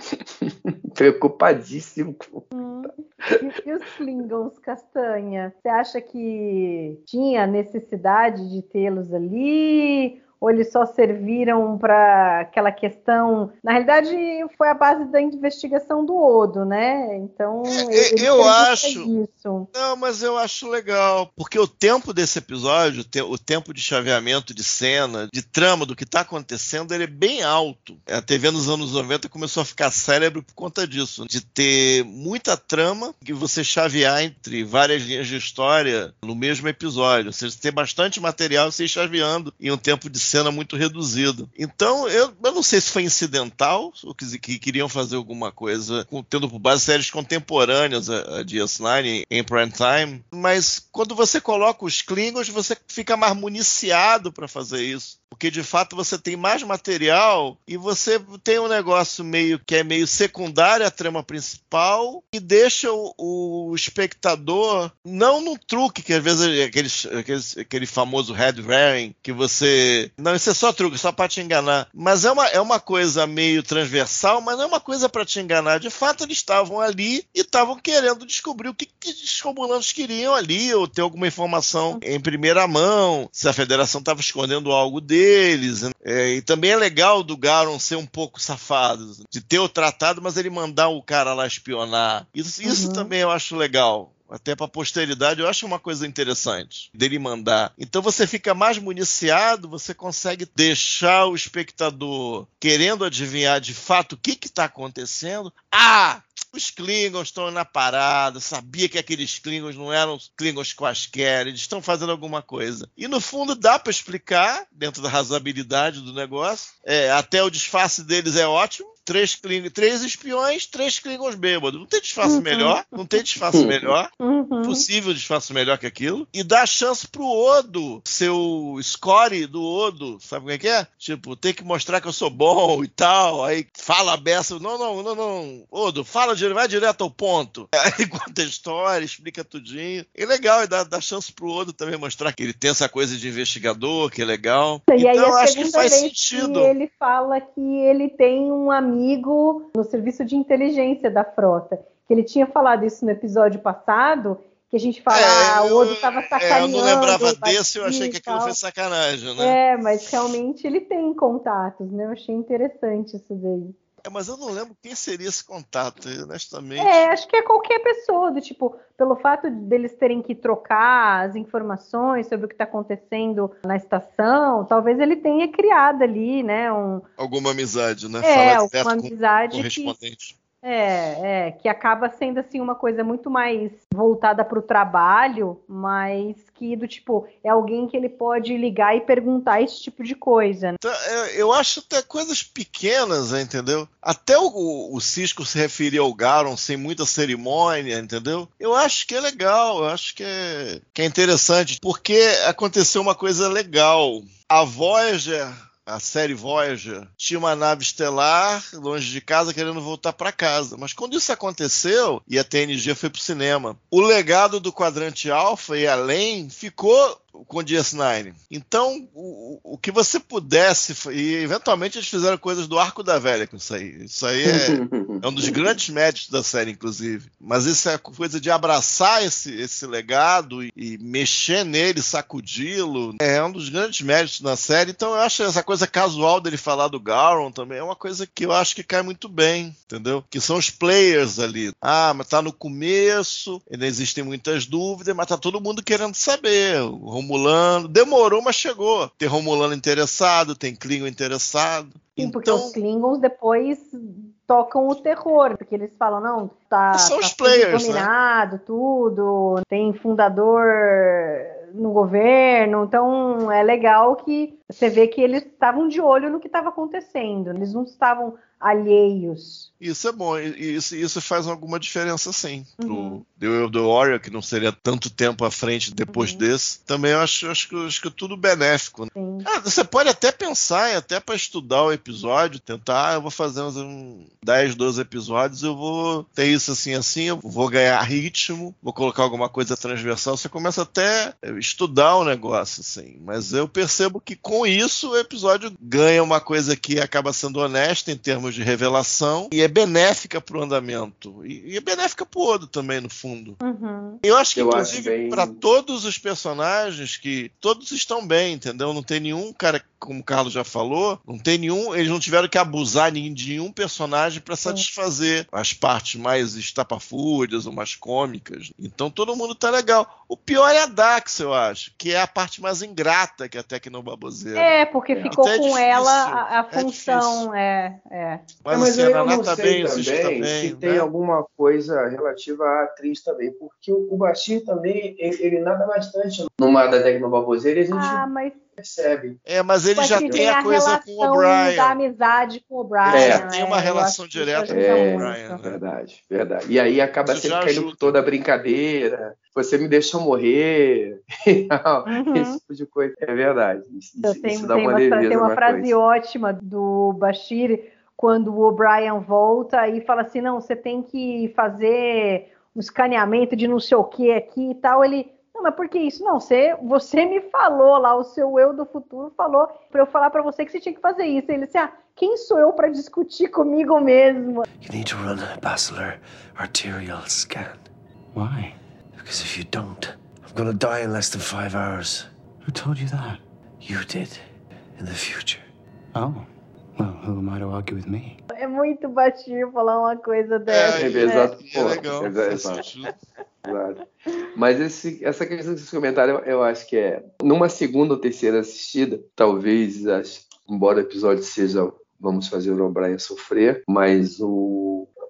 Speaker 5: Preocupadíssimo.
Speaker 3: Hum. E, e os Klingons, Castanha? Você acha que tinha necessidade de tê-los ali? Ou eles só serviram para aquela questão... Na realidade, foi a base da investigação do Odo, né? Então,
Speaker 4: é, eu acho... Isso. Não, mas eu acho legal, porque o tempo desse episódio, o tempo de chaveamento de cena, de trama do que está acontecendo, ele é bem alto. A T V nos anos noventa começou a ficar célebre por conta disso, de ter muita trama que você chavear entre várias linhas de história no mesmo episódio. Ou seja, ter bastante material você ir chaveando em um tempo de cena muito reduzido. Então, eu, eu não sei se foi incidental, ou que, que queriam fazer alguma coisa, com, tendo por base séries contemporâneas a, a D S nove em prime time, mas quando você coloca os Klingons, você fica mais municiado para fazer isso. Porque, de fato, você tem mais material e você tem um negócio meio que é meio secundário à trama principal e deixa o, o espectador, não num truque, que às vezes é aquele, aquele, aquele famoso red herring, que você... Não, isso é só truque, só para te enganar. Mas é uma, é uma coisa meio transversal, mas não é uma coisa para te enganar. De fato, eles estavam ali e estavam querendo descobrir o que, que os Romulanos queriam ali, ou ter alguma informação em primeira mão, se a Federação estava escondendo algo deles. Deles, é, e também é legal do Gowron ser um pouco safado, de ter o tratado, mas ele mandar o cara lá espionar. Isso, uhum. isso também eu acho legal. Até para a posteridade, eu acho uma coisa interessante dele mandar. Então você fica mais municiado, você consegue deixar o espectador querendo adivinhar de fato o que está acontecendo. Ah! Os Klingons estão na parada, sabia que aqueles Klingons não eram Klingons quaisquer, eles estão fazendo alguma coisa. E no fundo dá para explicar, dentro da razoabilidade do negócio, é, até o disfarce deles é ótimo, três, Kling, três espiões, três Klingons bêbados. Não tem disfarce uhum. melhor, não tem disfarce melhor, uhum. possível disfarce melhor que aquilo, e dá chance pro Odo, seu score do Odo, sabe como é que é? Tipo, tem que mostrar que eu sou bom e tal, aí fala a beça, não, não, não, não, Odo, fala, vai direto ao ponto. Aí conta a história, explica tudinho. É legal, e dá, dá chance pro Odo também mostrar que ele tem essa coisa de investigador, que é legal.
Speaker 3: E
Speaker 4: então,
Speaker 3: aí,
Speaker 4: eu acho que faz sentido.
Speaker 3: Que ele fala que ele tem um amigo no serviço de inteligência da frota. Que ele tinha falado isso no episódio passado, que a gente fala,
Speaker 4: é,
Speaker 3: ah, o Odo estava sacaneando.
Speaker 4: É, eu não lembrava desse, eu achei que aquilo foi sacanagem, né?
Speaker 3: É, mas realmente ele tem contatos, né? Eu achei interessante isso daí.
Speaker 4: É, mas eu não lembro quem seria esse contato, honestamente.
Speaker 3: É, acho que é qualquer pessoa, do tipo, pelo fato deles terem que trocar as informações sobre o que está acontecendo na estação, talvez ele tenha criado ali, né, um...
Speaker 4: alguma amizade, né?
Speaker 3: É,
Speaker 4: Fala
Speaker 3: alguma amizade
Speaker 4: com correspondente.
Speaker 3: Que... É, é, que acaba sendo assim uma coisa muito mais voltada para o trabalho, mas que do tipo, é alguém que ele pode ligar e perguntar esse tipo de coisa.
Speaker 4: Então, eu acho até coisas pequenas, entendeu? Até o, o Sisko se referir ao Garon sem muita cerimônia, entendeu? Eu acho que é legal, eu acho que é, que é interessante, porque aconteceu uma coisa legal. A Voyager... A série Voyager tinha uma nave estelar longe de casa querendo voltar para casa. Mas quando isso aconteceu e a T N G foi pro cinema, o legado do Quadrante Alpha e além ficou com D S nove. Então, o, o que você pudesse... E eventualmente eles fizeram coisas do Arco da Velha com isso aí. Isso aí é, é um dos grandes méritos da série, inclusive. Mas isso é a coisa de abraçar esse, esse legado e, e mexer nele, sacudi-lo. É um dos grandes méritos da série. Então eu acho essa coisa casual dele falar do Garon também é uma coisa que eu acho que cai muito bem, entendeu? Que são os players ali. Ah, mas tá no começo, ainda existem muitas dúvidas, mas tá todo mundo querendo saber. O Romulano, demorou, mas chegou. Tem Romulano interessado, tem Klingon interessado.
Speaker 3: Sim, porque
Speaker 4: então,
Speaker 3: os Klingons depois tocam o terror, porque eles falam, não, tá,
Speaker 4: são
Speaker 3: tá
Speaker 4: os players,
Speaker 3: dominado,
Speaker 4: né?
Speaker 3: Tudo, tem fundador no governo, então é legal que você vê que eles estavam de olho no que estava acontecendo, eles não estavam alheios.
Speaker 4: Isso é bom, e isso, isso faz alguma diferença sim.
Speaker 3: Uhum.
Speaker 4: Pro The Way of the Warrior, que não seria tanto tempo à frente depois uhum. desse, também eu acho, acho, que, acho que tudo benéfico. Né? Ah, você pode até pensar, até para estudar o episódio, tentar, ah, eu vou fazer uns um, dez, doze episódios, eu vou ter isso assim, assim, eu vou ganhar ritmo, vou colocar alguma coisa transversal, você começa até a estudar o negócio, assim. Mas eu percebo que com isso o episódio ganha uma coisa que acaba sendo honesta em termos de revelação e é benéfica pro andamento. E, e é benéfica pro Odo também, no fundo.
Speaker 3: Uhum.
Speaker 4: Eu acho que,
Speaker 5: eu
Speaker 4: inclusive,
Speaker 5: bem...
Speaker 4: para todos os personagens, que todos estão bem, entendeu? Não tem nenhum cara, como o Carlos já falou, não tem nenhum, eles não tiveram que abusar de nenhum personagem para satisfazer uhum. as partes mais estapafúrdias ou mais cômicas. Então todo mundo tá legal. O pior é a Dax, eu acho, que é a parte mais ingrata que a Tecnobaboseira.
Speaker 3: É, porque
Speaker 4: é.
Speaker 3: ficou
Speaker 4: então,
Speaker 3: com
Speaker 4: é
Speaker 3: ela a, a função,
Speaker 4: é,
Speaker 3: é, é.
Speaker 4: Mas,
Speaker 5: é, mas
Speaker 4: assim,
Speaker 5: eu,
Speaker 4: a
Speaker 5: eu não
Speaker 4: tá
Speaker 5: sei
Speaker 4: bem,
Speaker 5: também
Speaker 4: tá bem,
Speaker 5: se tem
Speaker 4: né?
Speaker 5: alguma coisa relativa à atriz também, porque o, o Bashir também, ele, ele nada bastante numa da Tecnobaboseira e a gente
Speaker 3: ah, mas...
Speaker 5: percebe.
Speaker 4: É, mas ele já tem, tem a, a coisa com o O'Brien.
Speaker 3: Da amizade com o O'Brien.
Speaker 4: Ele já
Speaker 3: né?
Speaker 4: tem uma relação direta com
Speaker 5: é,
Speaker 4: o O'Brien. Né?
Speaker 5: Verdade, verdade. E aí acaba
Speaker 4: Isso
Speaker 5: sempre caindo por toda a brincadeira. Você me deixou morrer. Uhum. Esse tipo de coisa. É verdade. Isso, isso,
Speaker 3: tem,
Speaker 5: isso dá
Speaker 3: tem
Speaker 5: uma
Speaker 3: uma,
Speaker 5: leveza.
Speaker 3: Tem uma frase
Speaker 5: coisa.
Speaker 3: ótima do Bashir quando o O'Brien volta e fala assim, não, você tem que fazer um escaneamento de não sei o que aqui e tal. Ele, não, mas por que isso? Não, você, você me falou lá, o seu eu do futuro falou para eu falar para você que você tinha que fazer isso. Ele disse, ah, quem sou eu para discutir comigo mesmo?
Speaker 6: You need to run a basilar arterial scan.
Speaker 7: Why?
Speaker 6: Because if you don't, I'm gonna die in less than five hours.
Speaker 7: Who told you that?
Speaker 6: You did. In the future.
Speaker 7: Oh. Well, who am I to argue with me?
Speaker 3: É muito baixinho falar uma coisa dessa.
Speaker 5: É, é, exato.
Speaker 4: É, é legal.
Speaker 5: É, é, exato. Mas esse, essa questão desse comentário, eu, eu acho que é... Numa segunda ou terceira assistida, talvez, acho, embora o episódio seja... Vamos fazer o O'Brien sofrer, mas o...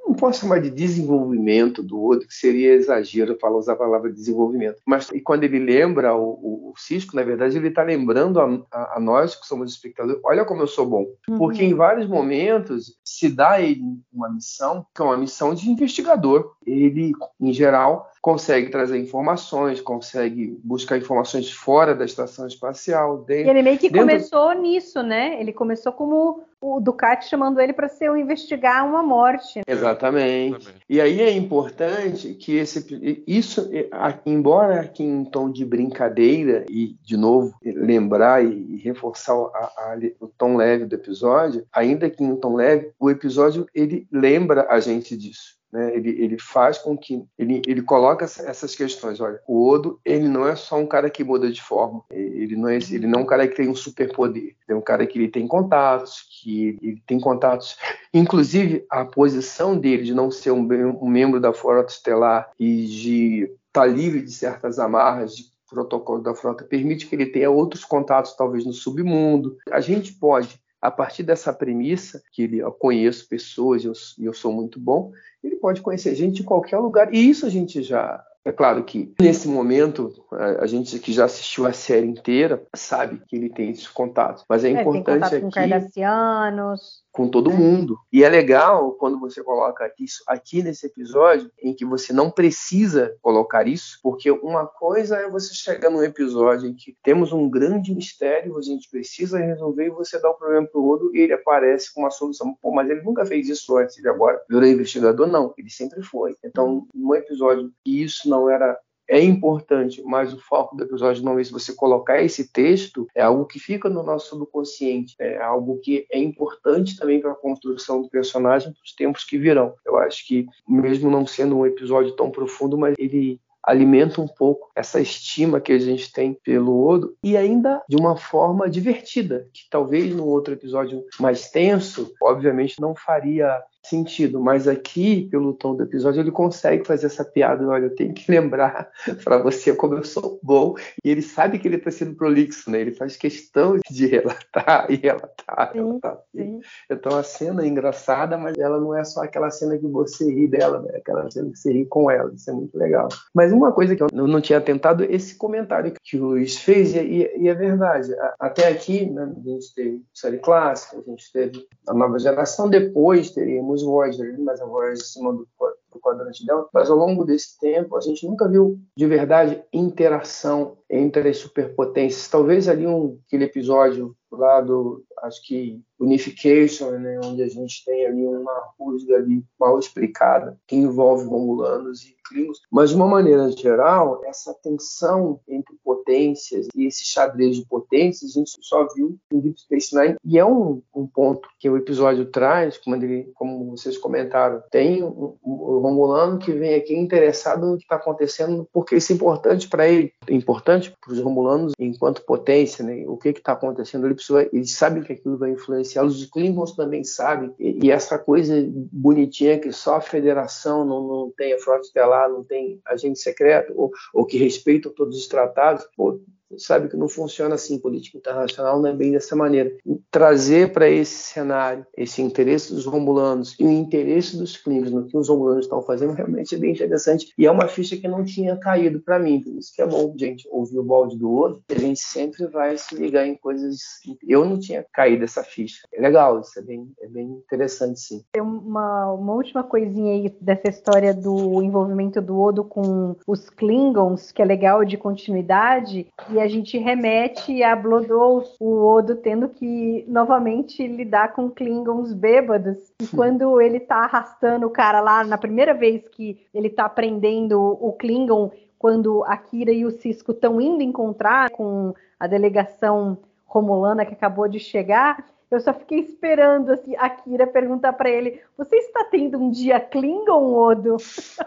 Speaker 5: não posso chamar de desenvolvimento do Odo, que seria exagero falar, usar a palavra desenvolvimento. Mas e quando ele lembra o, o, o Sisko, na verdade, ele está lembrando a, a, a nós, que somos espectadores, olha como eu sou bom. Uhum. Porque em vários momentos se dá a ele uma missão, que é uma missão de investigador. Ele, em geral, consegue trazer informações, consegue buscar informações fora da estação espacial. Dentro,
Speaker 3: e ele meio que
Speaker 5: dentro...
Speaker 3: começou nisso, né? Ele começou como o Ducati chamando ele para ser um investigar uma morte.
Speaker 5: Exatamente. E aí é importante que esse, isso, embora aqui em tom de brincadeira, e de novo lembrar e, e reforçar a, a, o tom leve do episódio, ainda que em tom leve, o episódio ele lembra a gente disso. Né? Ele, ele faz com que ele, ele coloca essas questões. Olha, o Odo ele não é só um cara que muda de forma, ele não é, ele não é um cara que tem um superpoder, ele é um cara que ele tem contatos, que ele, ele tem contatos, inclusive a posição dele de não ser um, um membro da Frota Estelar e de estar livre de certas amarras de protocolo da frota permite que ele tenha outros contatos, talvez no submundo. A gente pode, a partir dessa premissa, que ele, eu conheço pessoas e eu, eu sou muito bom, ele pode conhecer gente de qualquer lugar. E isso a gente já... É claro que, nesse momento, a gente que já assistiu a série inteira sabe que ele tem esses contatos. Mas é, é importante
Speaker 3: tem contato
Speaker 5: aqui...
Speaker 3: com Cardassianos...
Speaker 5: com todo mundo. E é legal quando você coloca isso aqui nesse episódio, em que você não precisa colocar isso, porque uma coisa é você chegar num episódio em que temos um grande mistério, a gente precisa resolver, e você dá o problema pro Odo e ele aparece com uma solução. Pô, mas ele nunca fez isso antes, ele agora virou investigador? Não, ele sempre foi. Então, num episódio que isso não era... É importante, mas o foco do episódio não é se você colocar esse texto, é algo que fica no nosso subconsciente, é algo que é importante também para a construção do personagem para os tempos que virão. Eu acho que, mesmo não sendo um episódio tão profundo, mas ele alimenta um pouco essa estima que a gente tem pelo Odo, e ainda de uma forma divertida, que talvez num outro episódio mais tenso, obviamente não faria sentido, mas aqui, pelo tom do episódio, ele consegue fazer essa piada. Olha, eu tenho que lembrar para você como eu sou bom, e ele sabe que ele está sendo prolixo, né? Ele faz questão de relatar, e relatar,
Speaker 3: sim,
Speaker 5: relatar.
Speaker 3: Sim.
Speaker 5: Então a cena é engraçada, mas ela não é só aquela cena que você ri dela, né? Aquela cena que você ri com ela, isso é muito legal. Mas uma coisa que eu não tinha tentado, esse comentário que o Luiz fez, e, e é verdade, até aqui, né, a gente teve série clássica, a gente teve a nova geração, depois teríamos Voyager, mas a Voyager acima do, do quadrante dela, mas ao longo desse tempo a gente nunca viu de verdade interação entre as superpotências. Talvez ali um, aquele episódio lá do, acho que Unification, né, onde a gente tem ali uma rusga ali mal explicada, que envolve Romulanos e Klingons, mas de uma maneira geral, essa tensão entre potências e esse xadrez de potências, a gente só viu em Deep Space Nine, e é um, um ponto que o episódio traz, como, ele, como vocês comentaram, tem um, um Romulano que vem aqui interessado no que está acontecendo, porque isso é importante para ele, é importante para os Romulanos enquanto potência, né, o que está acontecendo ali. Eles sabem que aquilo vai influenciá-los, os Klingons também sabem, e, e essa coisa bonitinha que só a Federação não, não tem, a Frota Estelar não tem agente secreto, ou, ou que respeitam todos os tratados, pô, sabe que não funciona assim, política internacional não é bem dessa maneira. Trazer para esse cenário esse interesse dos Romulanos e o interesse dos Klingons no que os Romulanos estão fazendo realmente é bem interessante, e é uma ficha que não tinha caído para mim, por isso que é bom, gente, ouvir o balde do Odo, a gente sempre vai se ligar em coisas. Eu não tinha caído essa ficha. É legal, isso é bem, é bem interessante, sim.
Speaker 3: Tem uma, uma última coisinha aí dessa história do envolvimento do Odo com os Klingons, que é legal, de continuidade, e a gente remete a Blood Oath, o Odo tendo que novamente lidar com Klingons bêbados, e quando ele tá arrastando o cara lá, na primeira vez que ele tá aprendendo o Klingon, quando a Kira e o Sisko estão indo encontrar com a delegação romulana que acabou de chegar, eu só fiquei esperando assim, a Kira perguntar para ele: você está tendo um dia Klingon, Odo?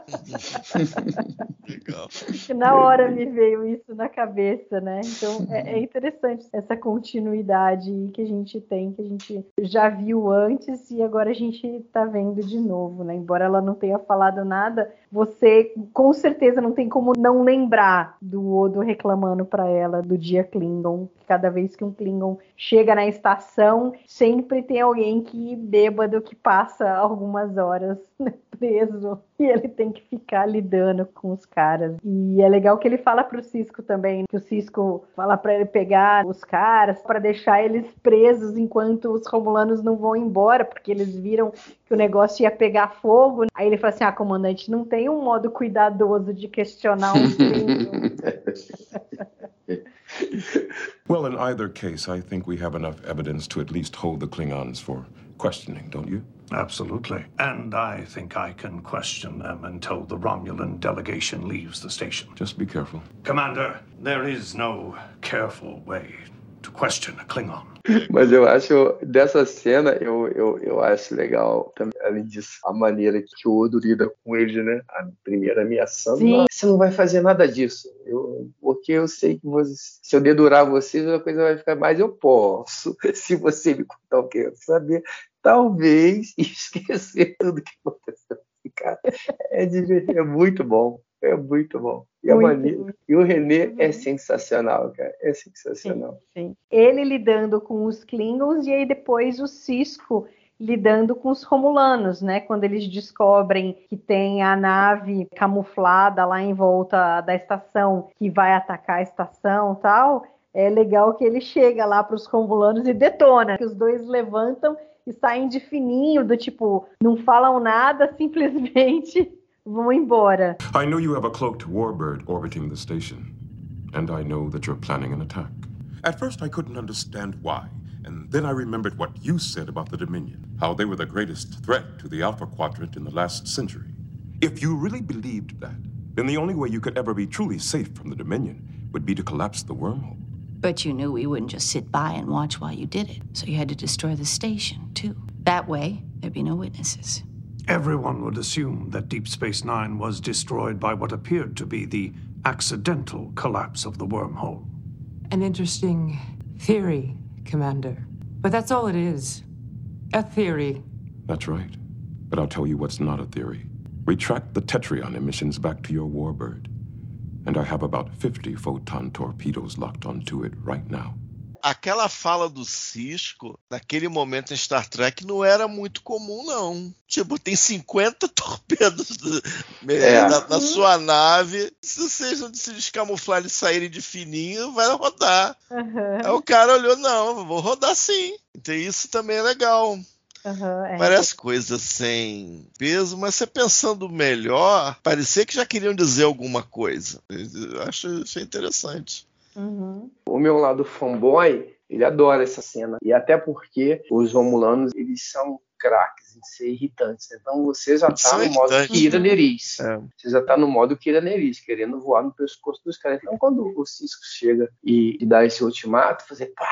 Speaker 4: Legal.
Speaker 3: Na hora me veio isso na cabeça, né? Então é, é interessante essa continuidade que a gente tem, que a gente já viu antes e agora a gente está vendo de novo, né? Embora ela não tenha falado nada, você com certeza não tem como não lembrar do Odo reclamando para ela do dia Klingon. Cada vez que um Klingon chega na estação, Então, sempre tem alguém que bêbado que passa algumas horas preso e ele tem que ficar lidando com os caras. E é legal que ele fala pro Sisko também, que o Sisko fala pra ele pegar os caras pra deixar eles presos enquanto os romulanos não vão embora, porque eles viram que o negócio ia pegar fogo. Aí ele fala assim, ah, comandante, não tem um modo cuidadoso de questionar um crime.
Speaker 10: Well, in either case, I think we have enough evidence to at least hold the Klingons for questioning, don't you?
Speaker 11: Absolutely. And I think I can question them until the Romulan delegation leaves the station.
Speaker 10: Just be careful.
Speaker 11: Commander, there is no careful way to question a Klingon.
Speaker 5: Mas eu acho, dessa cena, eu, eu, eu acho legal, também, além disso, a maneira que o Odo lida com ele, né? A primeira ameaçando. Não, você não vai fazer nada disso. Eu, porque eu sei que você, se eu dedurar vocês, a coisa vai ficar mais. Eu posso, se você me contar o que eu saber, talvez esquecer tudo que aconteceu. Cara, é, é muito bom. É muito bom. E, a maneira, e o René uhum. é sensacional, cara. É sensacional.
Speaker 3: Sim, sim. Ele lidando com os Klingons e aí depois o Sisko lidando com os Romulanos, né? Quando eles descobrem que tem a nave camuflada lá em volta da estação que vai atacar a estação e tal. É legal que ele chega lá para os Romulanos e detona. Que os dois levantam e saem de fininho, do tipo, não falam nada, simplesmente... vão embora.
Speaker 10: I know you have a cloaked warbird orbiting the station, and I know that you're planning an attack. At first I couldn't understand why, and then I remembered what you said about the Dominion, how they were the greatest threat to the Alpha Quadrant in the last century. If you really believed that, then the only way you could ever be truly safe from the Dominion would be to collapse the wormhole.
Speaker 9: But you knew we wouldn't just sit by and watch while you did it, so you had to destroy the station, too. That way, there'd be no witnesses.
Speaker 11: Everyone would assume that Deep Space Nine was destroyed by what appeared to be the accidental collapse of the wormhole.
Speaker 1: An interesting theory, Commander. But that's all it is. A theory.
Speaker 10: That's right. But I'll tell you what's not a theory. Retract the Tetrion emissions back to your warbird. And I have about fifty photon torpedoes locked onto it right now.
Speaker 4: Aquela fala do Sisko, naquele momento em Star Trek, não era muito comum, não. Tipo, tem cinquenta torpedos é. na, na sua nave. Se vocês não se descamuflarem e saírem de fininho, vai rodar. Uhum. Aí o cara olhou, não, vou rodar sim. Então isso também é legal.
Speaker 3: Uhum, é.
Speaker 4: Parece coisa sem peso, mas você pensando melhor, parecia que já queriam dizer alguma coisa. Eu acho isso interessante.
Speaker 3: Uhum.
Speaker 5: O meu lado fanboy, ele adora essa cena. E até porque os Romulanos, eles são craques em ser irritantes. Então você já tá no modo Kira Nerys. É. Você já tá no modo Kira Nerys, querendo voar no pescoço dos caras. Então quando o Sisko chega e, e dá esse ultimato, fazer pá,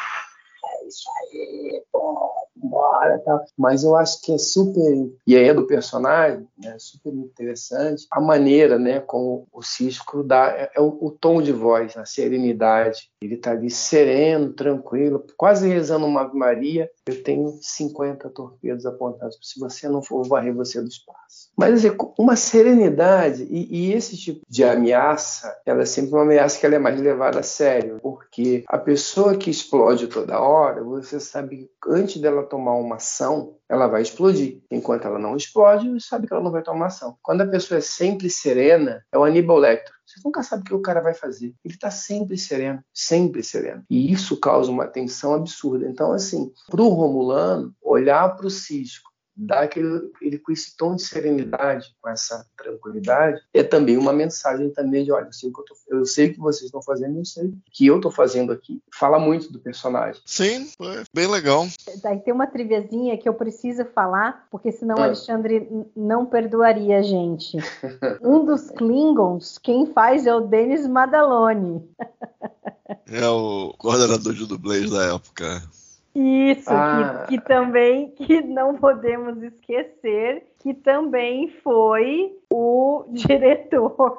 Speaker 5: é isso aí, pô, bora, tal. Mas eu acho que é super, e aí é do personagem, né, super interessante a maneira, né, como o Sisko dá, é, é o, o tom de voz, a serenidade. Ele tá ali sereno, tranquilo, quase rezando uma Ave Maria. Eu tenho cinquenta torpedos apontados. Se você não for, eu vou varrer você do espaço. Mas assim, uma serenidade, e, e esse tipo de ameaça, ela é sempre uma ameaça que ela é mais levada a sério, porque a pessoa que explode toda hora, você sabe que antes dela tomar uma ação, ela vai explodir. Enquanto ela não explode, você sabe que ela não vai tomar ação. Quando a pessoa é sempre serena, é o Aníbal Lecter. Você nunca sabe o que o cara vai fazer. Ele está sempre sereno, sempre sereno. E isso causa uma tensão absurda. Então, assim, para o Romulano, olhar para o Sisko, dar aquele, ele com esse tom de serenidade, com essa tranquilidade, é também uma mensagem também de, olha, eu sei, que eu, tô, eu sei que vocês estão fazendo, eu sei que eu estou fazendo aqui. Fala muito do personagem.
Speaker 4: Sim, foi bem legal.
Speaker 3: Daí tem uma triviazinha que eu preciso falar, porque senão o ah. Alexandre não perdoaria a gente. Um dos Klingons, quem faz é o Denis Madaloni.
Speaker 4: É o coordenador de dublês da época.
Speaker 3: Isso,
Speaker 5: ah.
Speaker 3: que, que também, que não podemos esquecer, que também foi o diretor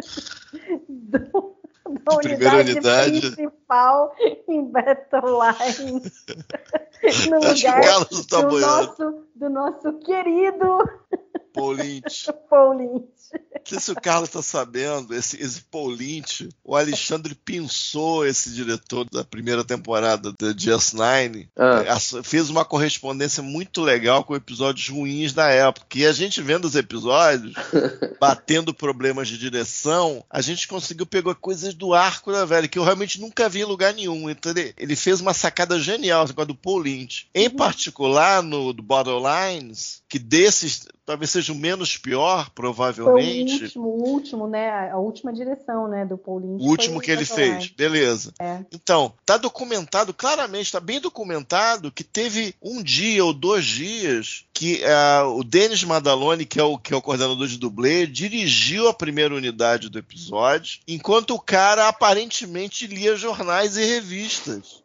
Speaker 3: do, da unidade, unidade principal em Battle Line, no lugar do nosso, do nosso querido
Speaker 4: Paul Lynch.
Speaker 3: Paul Lynch.
Speaker 4: sei se o Carlos está sabendo, esse, esse Paul Lynch, o Alexandre Pinçou, esse diretor da primeira temporada da D S nove,
Speaker 5: Ah.
Speaker 4: é, fez uma correspondência muito legal com episódios ruins da época. E a gente vendo os episódios, batendo problemas de direção, a gente conseguiu pegar coisas do arco da velha, que eu realmente nunca vi em lugar nenhum. Então ele, ele fez uma sacada genial, essa coisa do Paul Lynch. Em particular, no do Borderlands, que desses talvez seja o menos pior, provavelmente.
Speaker 3: Foi o último, o último, né? A última direção, né, do Paul Lynch.
Speaker 4: O último que ele fez, beleza.
Speaker 3: É.
Speaker 4: Então, tá documentado, claramente, tá bem documentado, que teve um dia ou dois dias que uh, o Denis Madaloni, que é o, que é o coordenador de dublê, dirigiu a primeira unidade do episódio, enquanto o cara aparentemente lia jornais e revistas.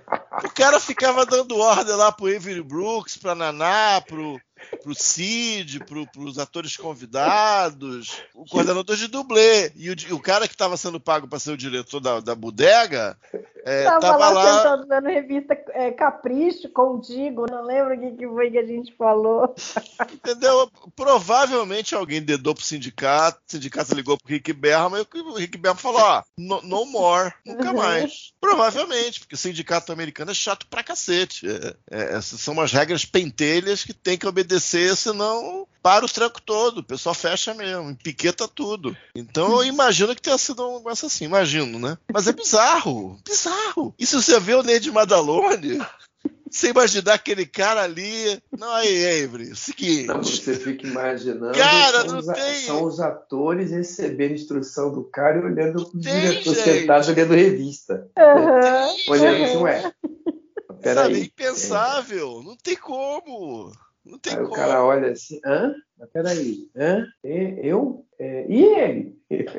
Speaker 4: O cara ficava dando ordem lá pro Avery Brooks, pra Naná, pro, pro Cid, pro, pros atores convidados, o coordenador de dublê. E o, o cara que estava sendo pago para ser o diretor da, da bodega é,
Speaker 3: tava,
Speaker 4: tava
Speaker 3: lá,
Speaker 4: lá
Speaker 3: sentado vendo revista é, Capricho, Contigo, não lembro o que, que foi que a gente falou.
Speaker 4: Entendeu? Provavelmente alguém dedou pro sindicato, o sindicato ligou pro Rick Berman e o Rick Berman falou, ó, no, no more, nunca mais. Provavelmente, porque o sindicato americano é chato pra cacete. É, é, essas são umas regras pentelhas que tem que obedecer, senão para o tranco todo, o pessoal fecha mesmo, piqueta tudo. Então eu imagino que tenha sido um negócio assim, imagino, né? Mas é bizarro, bizarro. E se você vê o Ned Madaloni, você imaginar aquele cara ali... Não, aí, Avery, seguinte...
Speaker 5: Não, você fica imaginando...
Speaker 4: Cara,
Speaker 5: são
Speaker 4: não
Speaker 5: os,
Speaker 4: tem...
Speaker 5: São os atores recebendo instrução do cara e olhando o
Speaker 4: tem,
Speaker 5: diretor
Speaker 4: gente.
Speaker 5: sentado lendo revista.
Speaker 3: Uhum.
Speaker 5: Olhando assim, ué, peraí.
Speaker 4: Sabe, é impensável, é. Não tem como... Não tem
Speaker 5: Aí
Speaker 4: como.
Speaker 5: o cara olha assim, hã? Mas peraí, hã? E, eu? É, e ele?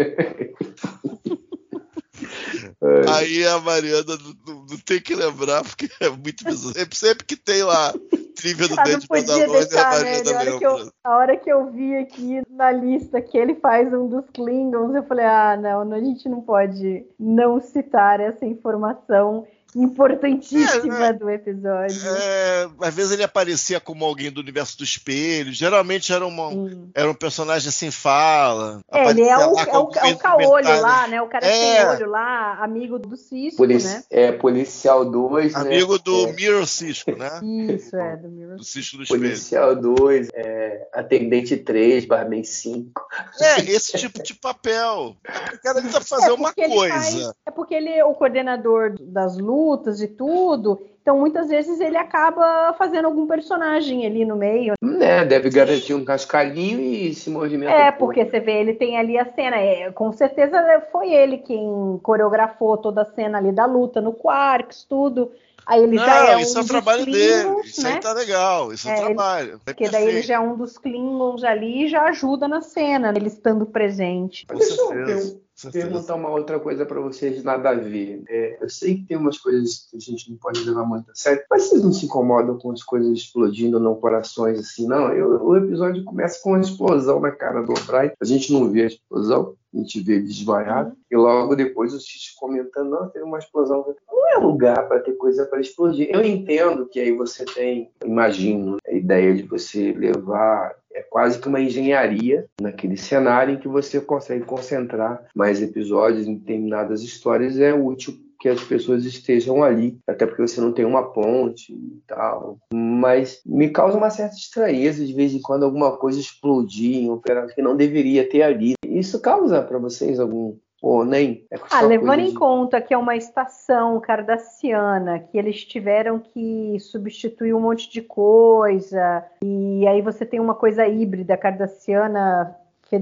Speaker 4: Aí a Mariana não, não, não tem que lembrar, porque é muito bizarro. Sempre, sempre que tem lá trivia do
Speaker 3: Ah,
Speaker 4: Dente
Speaker 3: não podia
Speaker 4: Madaloni,
Speaker 3: deixar,
Speaker 4: a
Speaker 3: né?
Speaker 4: Mariana
Speaker 3: A hora,
Speaker 4: lembra.
Speaker 3: que eu, a hora que eu vi aqui na lista que ele faz um dos Klingons, eu falei, ah, não, a gente não pode não citar essa informação importantíssima é, do episódio.
Speaker 4: É, às vezes ele aparecia como alguém do universo do espelho, geralmente era, uma, era um personagem sem fala.
Speaker 3: É, ele é o, é o, é o caolho lá, né? O cara é. Sem olho lá, amigo do Cisco,
Speaker 5: Polici
Speaker 3: né?
Speaker 5: É, Policial dois,
Speaker 4: amigo
Speaker 5: né?
Speaker 4: do
Speaker 5: é.
Speaker 4: Mirror Cisco, né?
Speaker 3: Isso, é, do Mirror
Speaker 4: do Cisco do espelho.
Speaker 5: Policial dois, é, Atendente três, Barman cinco.
Speaker 4: É, esse tipo de papel. O cara ele tá fazendo é uma coisa.
Speaker 3: Faz, é porque ele é o coordenador das lutas e tudo, então muitas vezes ele acaba fazendo algum personagem ali no meio.
Speaker 5: É, deve garantir um cascalhinho e se movimenta.
Speaker 3: É,
Speaker 5: um
Speaker 3: porque você vê, ele tem ali a cena, é, com certeza foi ele quem coreografou toda a cena ali da luta no Quarks, tudo. Aí ele
Speaker 4: Não,
Speaker 3: já é um
Speaker 4: isso é o
Speaker 3: dos
Speaker 4: trabalho
Speaker 3: Klingons,
Speaker 4: dele, isso
Speaker 3: né?
Speaker 4: aí tá legal, isso é, é o trabalho.
Speaker 3: Ele, porque daí ele já é um dos Klingons ali e já ajuda na cena, ele estando presente.
Speaker 5: Mas deixa eu perguntar uma outra coisa para vocês, nada a ver. É, eu sei que tem umas coisas que a gente não pode levar muito a sério, mas vocês não se incomodam com as coisas explodindo, não corações assim, não? Eu, o episódio começa com uma explosão na cara do O'Brien, a gente não vê a explosão, a gente vê ele desmaiado, uhum. E logo depois os X comentando, não, teve uma explosão. Não é lugar para ter coisa para explodir. Eu entendo que aí você tem, imagino, a ideia de você levar, é quase que uma engenharia naquele cenário em que você consegue concentrar mais episódios em determinadas histórias, é útil que as pessoas estejam ali, até porque você não tem uma ponte e tal. Mas me causa uma certa estranheza de vez em quando alguma coisa explodir em um pedaço que não deveria ter ali. Isso causa para vocês algum... Ou nem? É
Speaker 3: ah, levando em
Speaker 5: de...
Speaker 3: conta que é uma estação cardassiana, que eles tiveram que substituir um monte de coisa, e aí você tem uma coisa híbrida, cardassiana,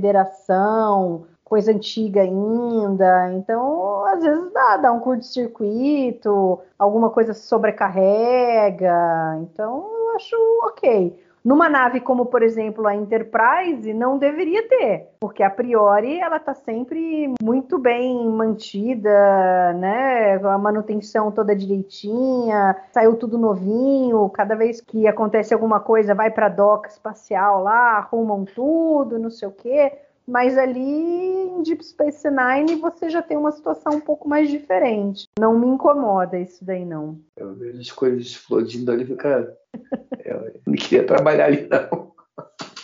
Speaker 3: federação, coisa antiga ainda, então às vezes dá, dá um curto-circuito, alguma coisa sobrecarrega, então eu acho ok. Numa nave como, por exemplo, a Enterprise, não deveria ter, porque a priori ela está sempre muito bem mantida, né? A manutenção toda direitinha, saiu tudo novinho, cada vez que acontece alguma coisa vai para a doca espacial lá, arrumam tudo, não sei o quê. Mas ali em Deep Space Nine você já tem uma situação um pouco mais diferente. Não me incomoda isso daí, não.
Speaker 5: Eu vejo as coisas explodindo ali e fica... Eu não queria trabalhar ali, não.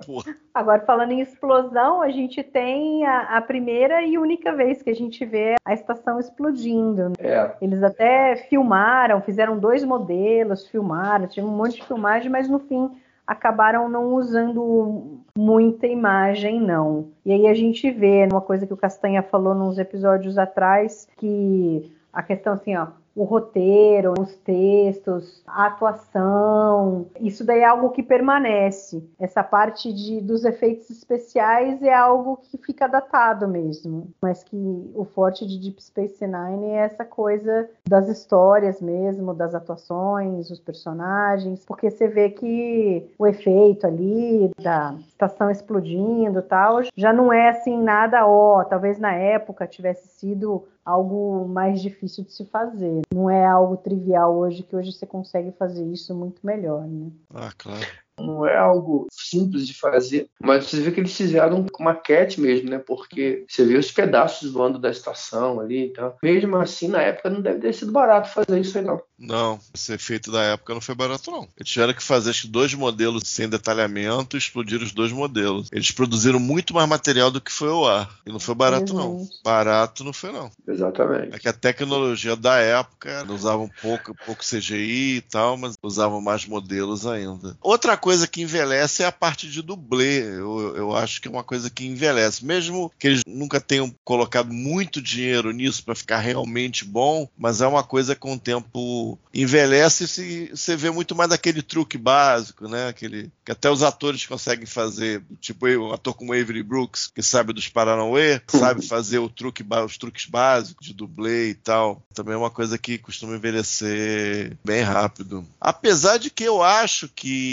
Speaker 4: Porra.
Speaker 3: Agora, falando em explosão, a gente tem a, a primeira e única vez que a gente vê a estação explodindo.
Speaker 5: É.
Speaker 3: Eles até filmaram, fizeram dois modelos, filmaram, tinha um monte de filmagem, mas no fim acabaram não usando muita imagem, não. E aí a gente vê, uma coisa que o Castanha falou nos episódios atrás, que a questão assim, ó, o roteiro, os textos, a atuação, isso daí é algo que permanece. Essa parte de, dos efeitos especiais é algo que fica datado mesmo. Mas que o forte de Deep Space Nine é essa coisa das histórias mesmo, das atuações, os personagens, porque você vê que o efeito ali da estação explodindo e tal, já não é assim nada, ó, talvez na época tivesse sido algo mais difícil de se fazer. Não é algo trivial hoje, que hoje você consegue fazer isso muito melhor, né?
Speaker 4: Ah, claro.
Speaker 5: Não é algo simples de fazer, mas você vê que eles fizeram com maquete mesmo, né? Porque você vê os pedaços voando da estação ali e tal. Mesmo assim, na época, não deve ter sido barato fazer isso aí, não.
Speaker 4: Não, esse efeito da época não foi barato, não. Eles tiveram que fazer acho que dois modelos sem detalhamento e explodir os dois modelos. Eles produziram muito mais material do que foi ao ar. E não foi barato, não. Barato não foi, não.
Speaker 5: Exatamente.
Speaker 4: É que a tecnologia da época usavam pouco, pouco C G I e tal, mas usavam mais modelos ainda. Outra coisa que envelhece é a parte de dublê. Eu, eu acho que é uma coisa que envelhece. Mesmo que eles nunca tenham colocado muito dinheiro nisso para ficar realmente bom, mas é uma coisa que com o tempo envelhece e você vê muito mais daquele truque básico, né? Aquele que até os atores conseguem fazer, tipo um ator como Avery Brooks, que sabe dos Paranauê, sabe fazer o truque, os truques básicos de dublê e tal. Também é uma coisa que costuma envelhecer bem rápido. Apesar de que eu acho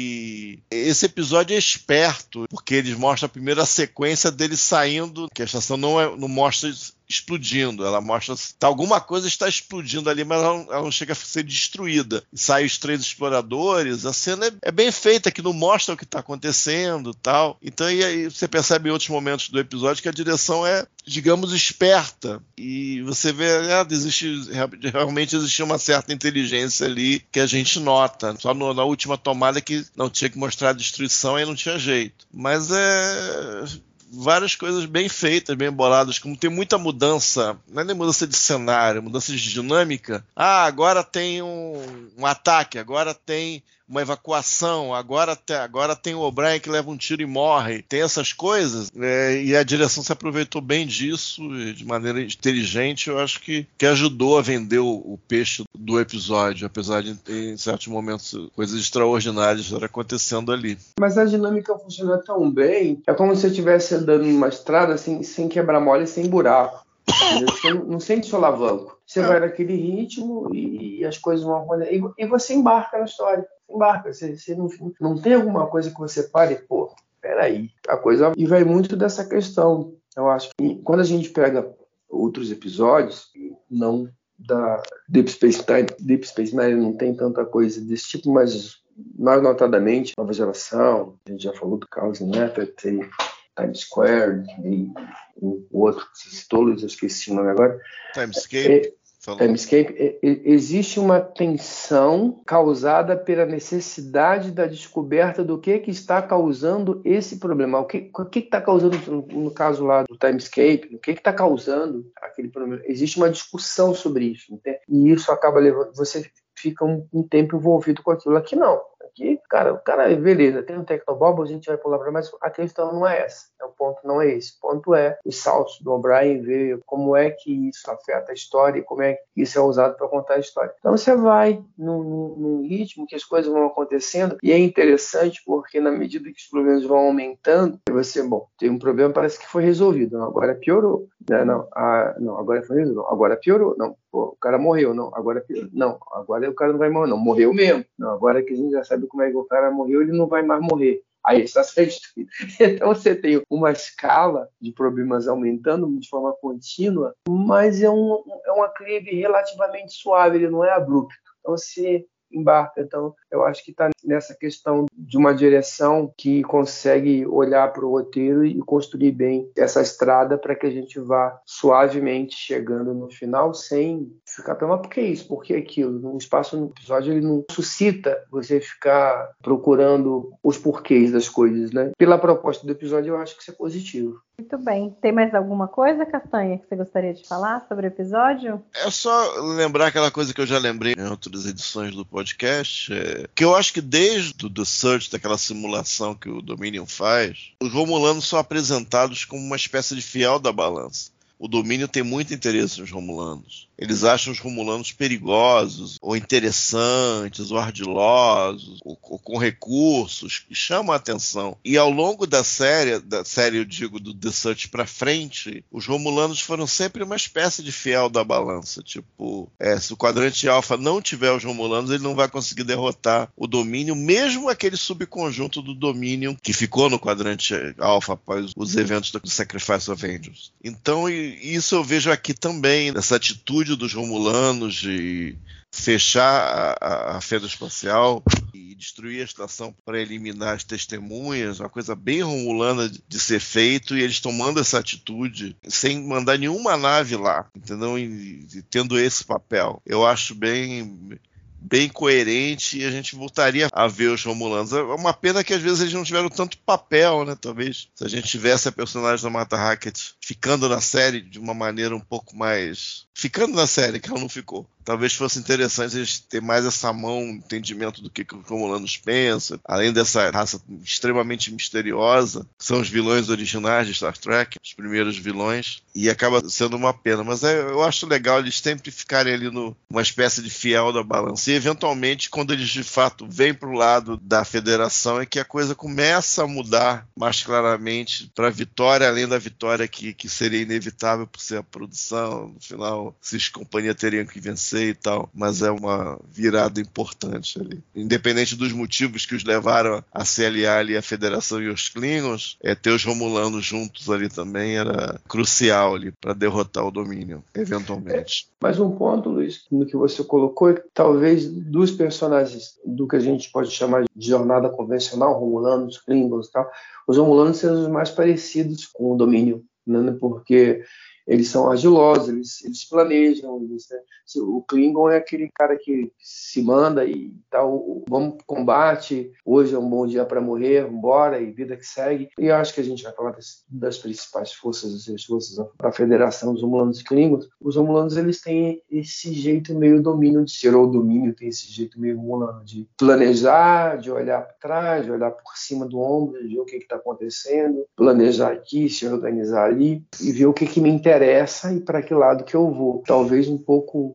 Speaker 4: que esse episódio é esperto, porque eles mostram a primeira sequência dele saindo, que a estação não, é, não mostra explodindo, ela mostra tá, alguma coisa está explodindo ali, mas ela não, ela não chega a ser destruída. E saem os três exploradores, a cena é, é bem feita, que não mostra o que está acontecendo, tal. Então e aí você percebe em outros momentos do episódio que a direção é, digamos, esperta, e você vê, ah, existe, realmente existe uma certa inteligência ali que a gente nota, só no, na última tomada que não tinha que mostrar a destruição e não tinha jeito. Mas é várias coisas bem feitas, bem boladas, como tem muita mudança, não é nem mudança de cenário, mudança de dinâmica. Ah, agora tem um, um ataque, agora tem uma evacuação, agora, te, agora tem o O'Brien que leva um tiro e morre. Tem essas coisas, é, e a direção se aproveitou bem disso, de maneira inteligente. Eu acho que, que ajudou a vender o, o peixe do episódio, apesar de, em certos momentos, coisas extraordinárias acontecendo ali.
Speaker 5: Mas a dinâmica funciona tão bem, é como se você estivesse andando numa estrada assim, sem quebra-mola e sem buraco. Você não, não sente solavanco. Você vai naquele ritmo e, e as coisas vão acontecendo. E, e você embarca na história. Embarca. Você, você não, não tem alguma coisa que você pare, pô, peraí. A coisa. E vai muito dessa questão. Eu acho que quando a gente pega outros episódios, não da Deep Space Nine, Deep Space Nine não tem tanta coisa desse tipo, mas mais notadamente, Nova Geração, a gente já falou do Chaos in Effect, tem Times Square e o outro que você citou, Luiz, eu esqueci o nome agora.
Speaker 4: Timescape.
Speaker 5: É, Timescape. É, é, existe uma tensão causada pela necessidade da descoberta do que, que está causando esse problema. O que o que está causando, no, no caso lá do Timescape, o que está causando aquele problema? Existe uma discussão sobre isso, entende? E isso acaba levando, você fica um, um tempo envolvido com aquilo. Aqui não. Aqui, cara, o cara, beleza, tem um Tecnobob, a gente vai pular para mais. A questão não é essa. O ponto não é esse. O ponto é os saltos do O'Brien, ver como é que isso afeta a história e como é que isso é usado para contar a história. Então você vai num, num, num ritmo que as coisas vão acontecendo, e é interessante porque na medida que os problemas vão aumentando, você, bom, tem um problema, parece que foi resolvido. Não, agora piorou. Né? Não, ah, não, agora foi resolvido. Não, agora piorou. Não, pô, o cara morreu. Não, agora piorou. Não, agora o cara não vai morrer. Não, morreu mesmo. Não, agora que a gente já sabe como é que o cara morreu, ele não vai mais morrer. Aí está substituído. Então você tem uma escala de problemas aumentando de forma contínua, mas é um, é um aclive relativamente suave, ele não é abrupto. Então você embarca. Então eu acho que está nessa questão de uma direção que consegue olhar para o roteiro e construir bem essa estrada para que a gente vá suavemente chegando no final sem ficar pensando, por que isso? Por que aquilo? No espaço, no episódio, ele não suscita você ficar procurando os porquês das coisas, né? Pela proposta do episódio, eu acho que isso é positivo.
Speaker 3: Muito bem. Tem mais alguma coisa, Castanha, que você gostaria de falar sobre o episódio?
Speaker 4: É só lembrar aquela coisa que eu já lembrei em outras edições do podcast, é, que eu acho que desde o The Search, daquela simulação que o Dominion faz, os Romulanos são apresentados como uma espécie de fiel da balança. O Domínio tem muito interesse nos Romulanos. Eles acham os Romulanos perigosos, ou interessantes, ou ardilosos, ou, ou com recursos, que chamam a atenção. E ao longo da série, da série eu digo do The Search pra frente, os Romulanos foram sempre uma espécie de fiel da balança. Tipo, é, se o quadrante alfa não tiver os Romulanos, ele não vai conseguir derrotar o Domínio, mesmo aquele subconjunto do Domínio que ficou no quadrante alfa após os eventos do Sacrifice of Angels. Então, isso eu vejo aqui também, nessa atitude dos Romulanos de fechar a, a fenda espacial e destruir a estação para eliminar as testemunhas, uma coisa bem romulana de, de ser feito, e eles tomando essa atitude sem mandar nenhuma nave lá, entendeu? E, e tendo esse papel. Eu acho bem... bem coerente, e a gente voltaria a ver os Romulanos. É uma pena que às vezes eles não tiveram tanto papel, né? Talvez se a gente tivesse a personagem da Martha Hackett ficando na série de uma maneira um pouco mais... ficando na série, que ela não ficou. Talvez fosse interessante eles ter mais essa mão, entendimento do que, que os Romulanos pensam, além dessa raça extremamente misteriosa, que são os vilões originais de Star Trek, os primeiros vilões, e acaba sendo uma pena. Mas é, eu acho legal eles sempre ficarem ali numa espécie de fiel da balança. E eventualmente, quando eles de fato vêm para o lado da Federação, é que a coisa começa a mudar mais claramente para a vitória, além da vitória que, que seria inevitável por ser a produção. No final, Ciscompanhia teriam que vencer e tal, mas é uma virada importante ali. Independente dos motivos que os levaram a se aliar ali à Federação e os Klingons, é, ter os Romulanos juntos ali também era crucial ali para derrotar o Domínio, eventualmente.
Speaker 5: Mais um ponto, Luiz, no que você colocou, é que talvez dos personagens do que a gente pode chamar de jornada convencional, Romulanos, Klingons e tal, os Romulanos sejam os mais parecidos com o Domínio, né? Porque eles são ardilosos, eles, eles planejam, eles, né? O Klingon é aquele cara que se manda e tal, vamos pro combate, hoje é um bom dia para morrer, vambora, e vida que segue. E eu acho que a gente vai falar das, das principais forças, das forças da Federação, os Romulanos e Klingons. Os Romulanos, eles têm esse jeito meio domínio de ser, ou o domínio tem esse jeito meio romulano de planejar, de olhar para trás, de olhar por cima do ombro, de ver o que está acontecendo, planejar aqui, se organizar ali, e ver o que, que me interessa e para que lado que eu vou. Talvez um pouco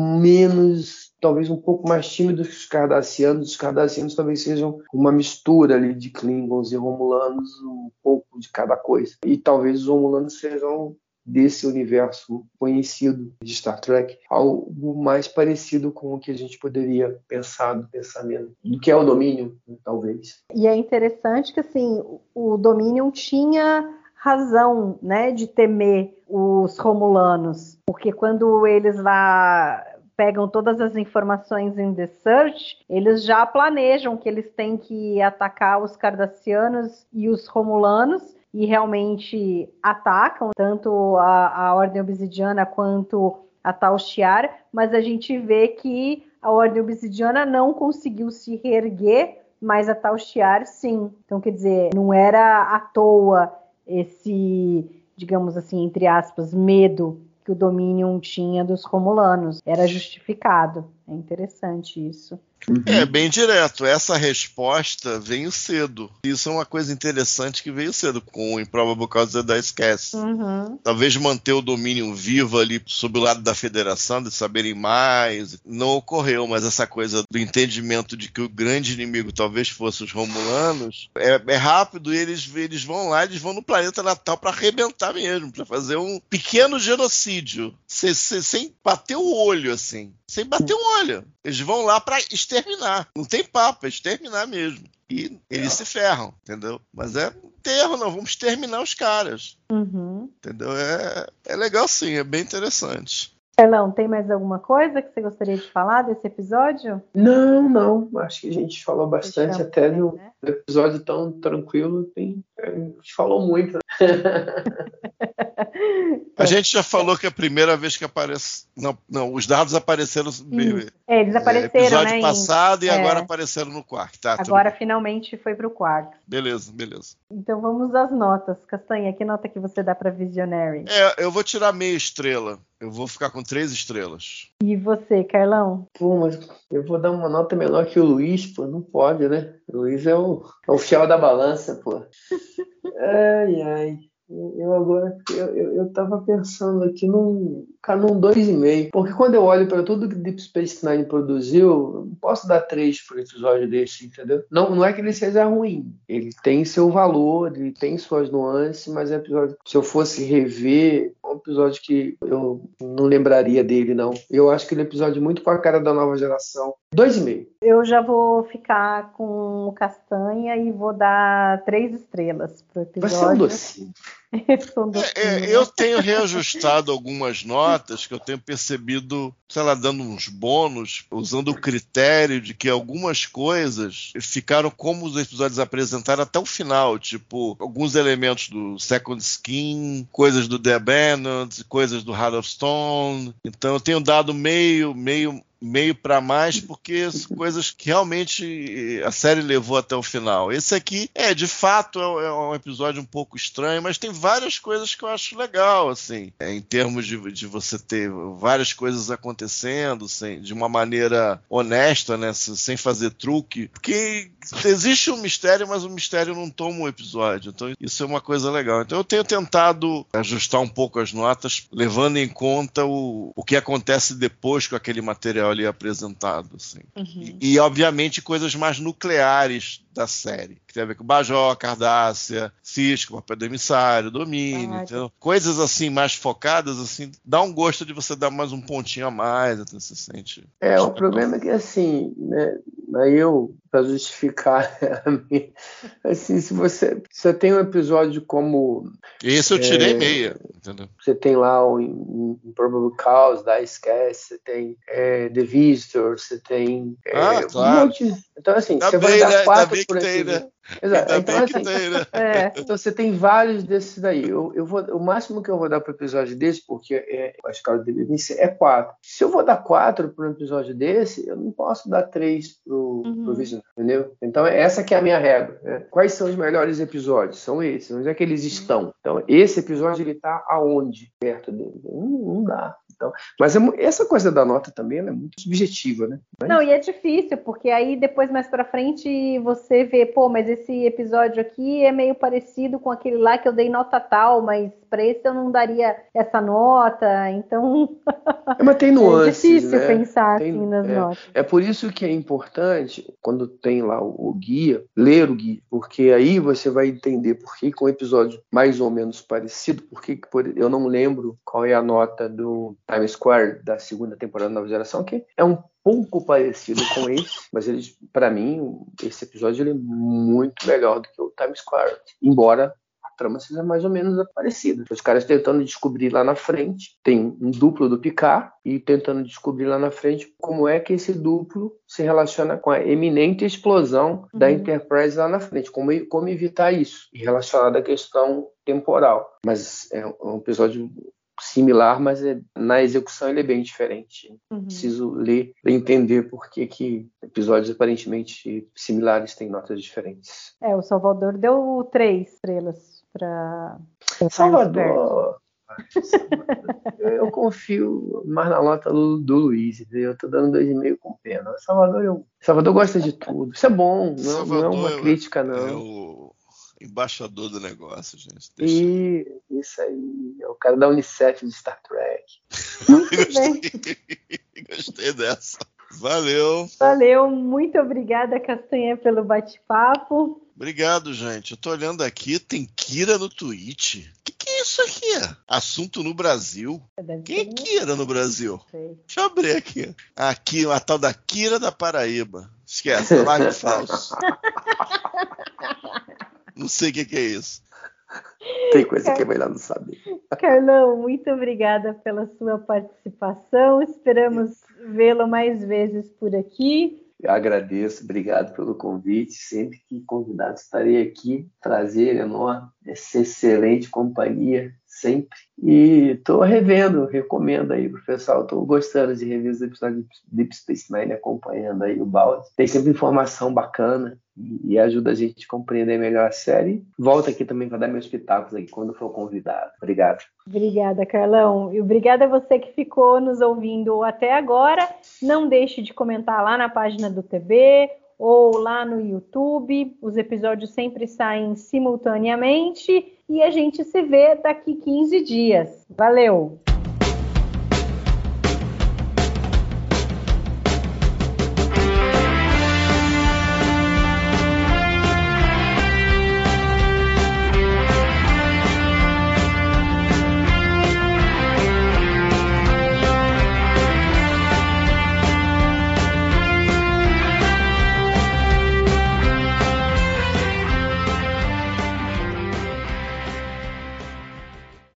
Speaker 5: menos, talvez um pouco mais tímidos que os cardassianos. Os cardassianos talvez sejam uma mistura ali de Klingons e Romulanos, um pouco de cada coisa. E talvez os Romulanos sejam desse universo conhecido de Star Trek, algo mais parecido com o que a gente poderia pensar do pensamento, do que é o Dominion, talvez.
Speaker 3: E é interessante que assim, o Dominion tinha razão, né, de temer os Romulanos, porque quando eles lá pegam todas as informações em The Search, eles já planejam que eles têm que atacar os Cardassianos e os Romulanos, e realmente atacam tanto a, a Ordem Obsidiana quanto a Tal Shiar, mas a gente vê que a Ordem Obsidiana não conseguiu se reerguer, mas a Tal Shiar sim. Então, quer dizer, não era à toa esse, digamos assim, entre aspas, medo que o Dominion tinha dos Romulanos. Era justificado. É interessante isso.
Speaker 4: É bem direto. Essa resposta veio cedo. Isso é uma coisa interessante que veio cedo com o Improbable Cause da Esquece.
Speaker 3: Uhum.
Speaker 4: Talvez manter o Domínio vivo ali sob o lado da Federação, de saberem mais, não ocorreu, mas essa coisa do entendimento de que o grande inimigo talvez fosse os Romulanos é, é rápido, e eles, eles vão lá, eles vão no planeta natal para arrebentar mesmo, para fazer um pequeno genocídio, sem, sem, sem bater o olho, assim. Sem bater um olho. Eles vão lá pra exterminar. Não tem papo, é exterminar mesmo. E eles se ferram, entendeu? Mas é um termo, não. Vamos exterminar os caras.
Speaker 3: Uhum.
Speaker 4: Entendeu? É, é legal sim, é bem interessante.
Speaker 3: Carlão, tem mais alguma coisa que você gostaria de falar desse episódio?
Speaker 5: Não, não. Acho que a gente falou bastante.
Speaker 3: Fechamos
Speaker 5: até
Speaker 3: bem,
Speaker 5: no
Speaker 3: né?
Speaker 5: episódio tão tranquilo. Tem A gente falou muito.
Speaker 4: A gente já falou que a primeira vez que aparece... Não, não, os dados apareceram...
Speaker 3: É, eles apareceram,
Speaker 4: é, episódio
Speaker 3: né,
Speaker 4: passado
Speaker 3: em...
Speaker 4: e agora
Speaker 3: é.
Speaker 4: apareceram no quarto. Tá,
Speaker 3: agora finalmente foi pro quarto.
Speaker 4: Beleza, beleza.
Speaker 3: Então vamos às notas. Castanha, que nota que você dá pra Visionary?
Speaker 4: É, eu vou tirar meia estrela. Eu vou ficar com três estrelas.
Speaker 3: E você, Carlão?
Speaker 5: Pô, mas eu vou dar uma nota melhor que o Luiz, pô. Não pode, né? O Luiz é o, é o fiel da balança, pô. Ai, ai. Eu agora, eu, eu, eu tava pensando aqui num, cara, num dois e meio. Porque quando eu olho para tudo que Deep Space Nine produziu, eu não posso dar três por episódio desse, entendeu? Não, não é que ele seja ruim. Ele tem seu valor, ele tem suas nuances, mas é um episódio, se eu fosse rever, é um episódio que eu não lembraria dele, não. Eu acho que ele é um episódio muito com a cara da nova geração. Dois e meio.
Speaker 3: Eu já vou ficar com o Castanha e vou dar três estrelas pro episódio.
Speaker 5: Vai ser um docinho.
Speaker 4: É, é, eu tenho reajustado algumas notas que eu tenho percebido, sei lá, dando uns bônus, usando o critério de que algumas coisas ficaram como os episódios apresentaram até o final, tipo, alguns elementos do Second Skin, coisas do The Abandoned, coisas do Heart of Stone. Então eu tenho dado meio, meio meio para mais, porque são coisas que realmente a série levou até o final. Esse aqui, é, de fato, é um episódio um pouco estranho, mas tem várias coisas que eu acho legal, assim, é, em termos de, de você ter várias coisas acontecendo, assim, de uma maneira honesta, né, sem fazer truque, porque existe um mistério, mas o mistério não toma um episódio, então isso é uma coisa legal. Então eu tenho tentado ajustar um pouco as notas, levando em conta o, o que acontece depois com aquele material ali apresentado, assim. Uhum. E, e, obviamente, coisas mais nucleares da série, que tem a ver com Bajor, Cardassia, Cisco, papel do emissário, Domínio, ah, então, coisas assim mais focadas, assim, dá um gosto de você dar mais um pontinho a mais, até você sente.
Speaker 5: É, o problema é que assim, né, aí eu, para justificar a minha, assim, se você, você tem um episódio como...
Speaker 4: Esse eu tirei é, meia, entendeu?
Speaker 5: Você tem lá o Improbable Cause, da Esquece, você tem é, The Visitor, você tem... É,
Speaker 4: ah, claro.
Speaker 5: Um monte, então assim,
Speaker 4: tá
Speaker 5: você
Speaker 4: bem,
Speaker 5: vai dar
Speaker 4: né?
Speaker 5: quatro
Speaker 4: tá
Speaker 5: por
Speaker 4: tem,
Speaker 5: episódio.
Speaker 4: Né?
Speaker 5: Exato.
Speaker 4: Ainda
Speaker 5: Então, assim,
Speaker 4: tem, né?
Speaker 5: é, então você tem vários desses daí. Eu, eu vou, o máximo que eu vou dar para o episódio desse, porque é, a escala de delícia é quatro. Se eu vou dar quatro para um episódio desse, eu não posso dar três para o uhum. Vision, entendeu? Então essa que é a minha regra. Né? Quais são os melhores episódios? São esses. Onde é que eles estão? Então esse episódio ele está aonde? Perto dele. Não, não dá. Então, mas é, essa coisa da nota também ela é muito subjetiva, né? Mas...
Speaker 3: Não, e é difícil, porque aí depois mais pra frente você vê, pô, mas esse episódio aqui é meio parecido com aquele lá que eu dei nota tal, mas pra esse eu não daria essa nota, então...
Speaker 5: É, mas tem nuances,
Speaker 3: é difícil
Speaker 5: né?
Speaker 3: pensar
Speaker 5: tem,
Speaker 3: assim nas
Speaker 5: é,
Speaker 3: notas.
Speaker 5: É por isso que é importante, quando tem lá o, o guia, ler o guia, porque aí você vai entender por que com um episódio mais ou menos parecido, porque eu não lembro qual é a nota do Times Square da segunda temporada da Nova Geração, que é um pouco parecido com esse, mas eles, para mim, esse episódio ele é muito melhor do que o Times Square, embora a trama seja mais ou menos parecida. Os caras tentando descobrir lá na frente, tem um duplo do Picard, e tentando descobrir lá na frente como é que esse duplo se relaciona com a eminente explosão uhum. da Enterprise lá na frente, como, como evitar isso, e relacionado à questão temporal. Mas é um episódio similar, mas é, na execução ele é bem diferente. Uhum. Preciso ler para entender por que, que episódios aparentemente similares têm notas diferentes.
Speaker 3: É, o Salvador deu três estrelas para
Speaker 5: Salvador. eu, eu confio mais na nota do, do Luiz, eu estou dando dois e meio com pena. Salvador, eu, Salvador gosta de tudo. Isso é bom, não, não é uma crítica, não.
Speaker 4: É o embaixador do negócio, gente.
Speaker 5: Deixa... E isso aí, é o cara da Unicef de Star Trek.
Speaker 4: Gostei. Gostei dessa. Valeu.
Speaker 3: Valeu, muito obrigada, Castanha, pelo bate-papo.
Speaker 4: Obrigado, gente. Eu tô olhando aqui, tem Kira no Twitch. O que, que é isso aqui? Assunto no Brasil? Quem é Kira no Brasil? Sei. Deixa eu abrir aqui. Aqui, a tal da Kira da Paraíba. Esquece, live falso. Não sei o que, que é isso.
Speaker 5: Tem coisa Car... que é melhor não saber.
Speaker 3: Carlão, muito obrigada pela sua participação. Esperamos vê-lo mais vezes por aqui.
Speaker 5: Eu agradeço, obrigado pelo convite. Sempre que convidado estarei aqui. Prazer enorme, essa excelente companhia, sempre. E estou revendo, recomendo aí pro pessoal. Estou gostando de rever os episódios de Deep Space Nine, acompanhando aí o balde. Tem sempre informação bacana e ajuda a gente a compreender melhor a série. Volto aqui também para dar meus pitacos aqui quando for convidado. Obrigado.
Speaker 3: Obrigada, Carlão. E obrigada a você que ficou nos ouvindo até agora. Não deixe de comentar lá na página do T B ou lá no YouTube. Os episódios sempre saem simultaneamente e a gente se vê daqui quinze dias. Valeu!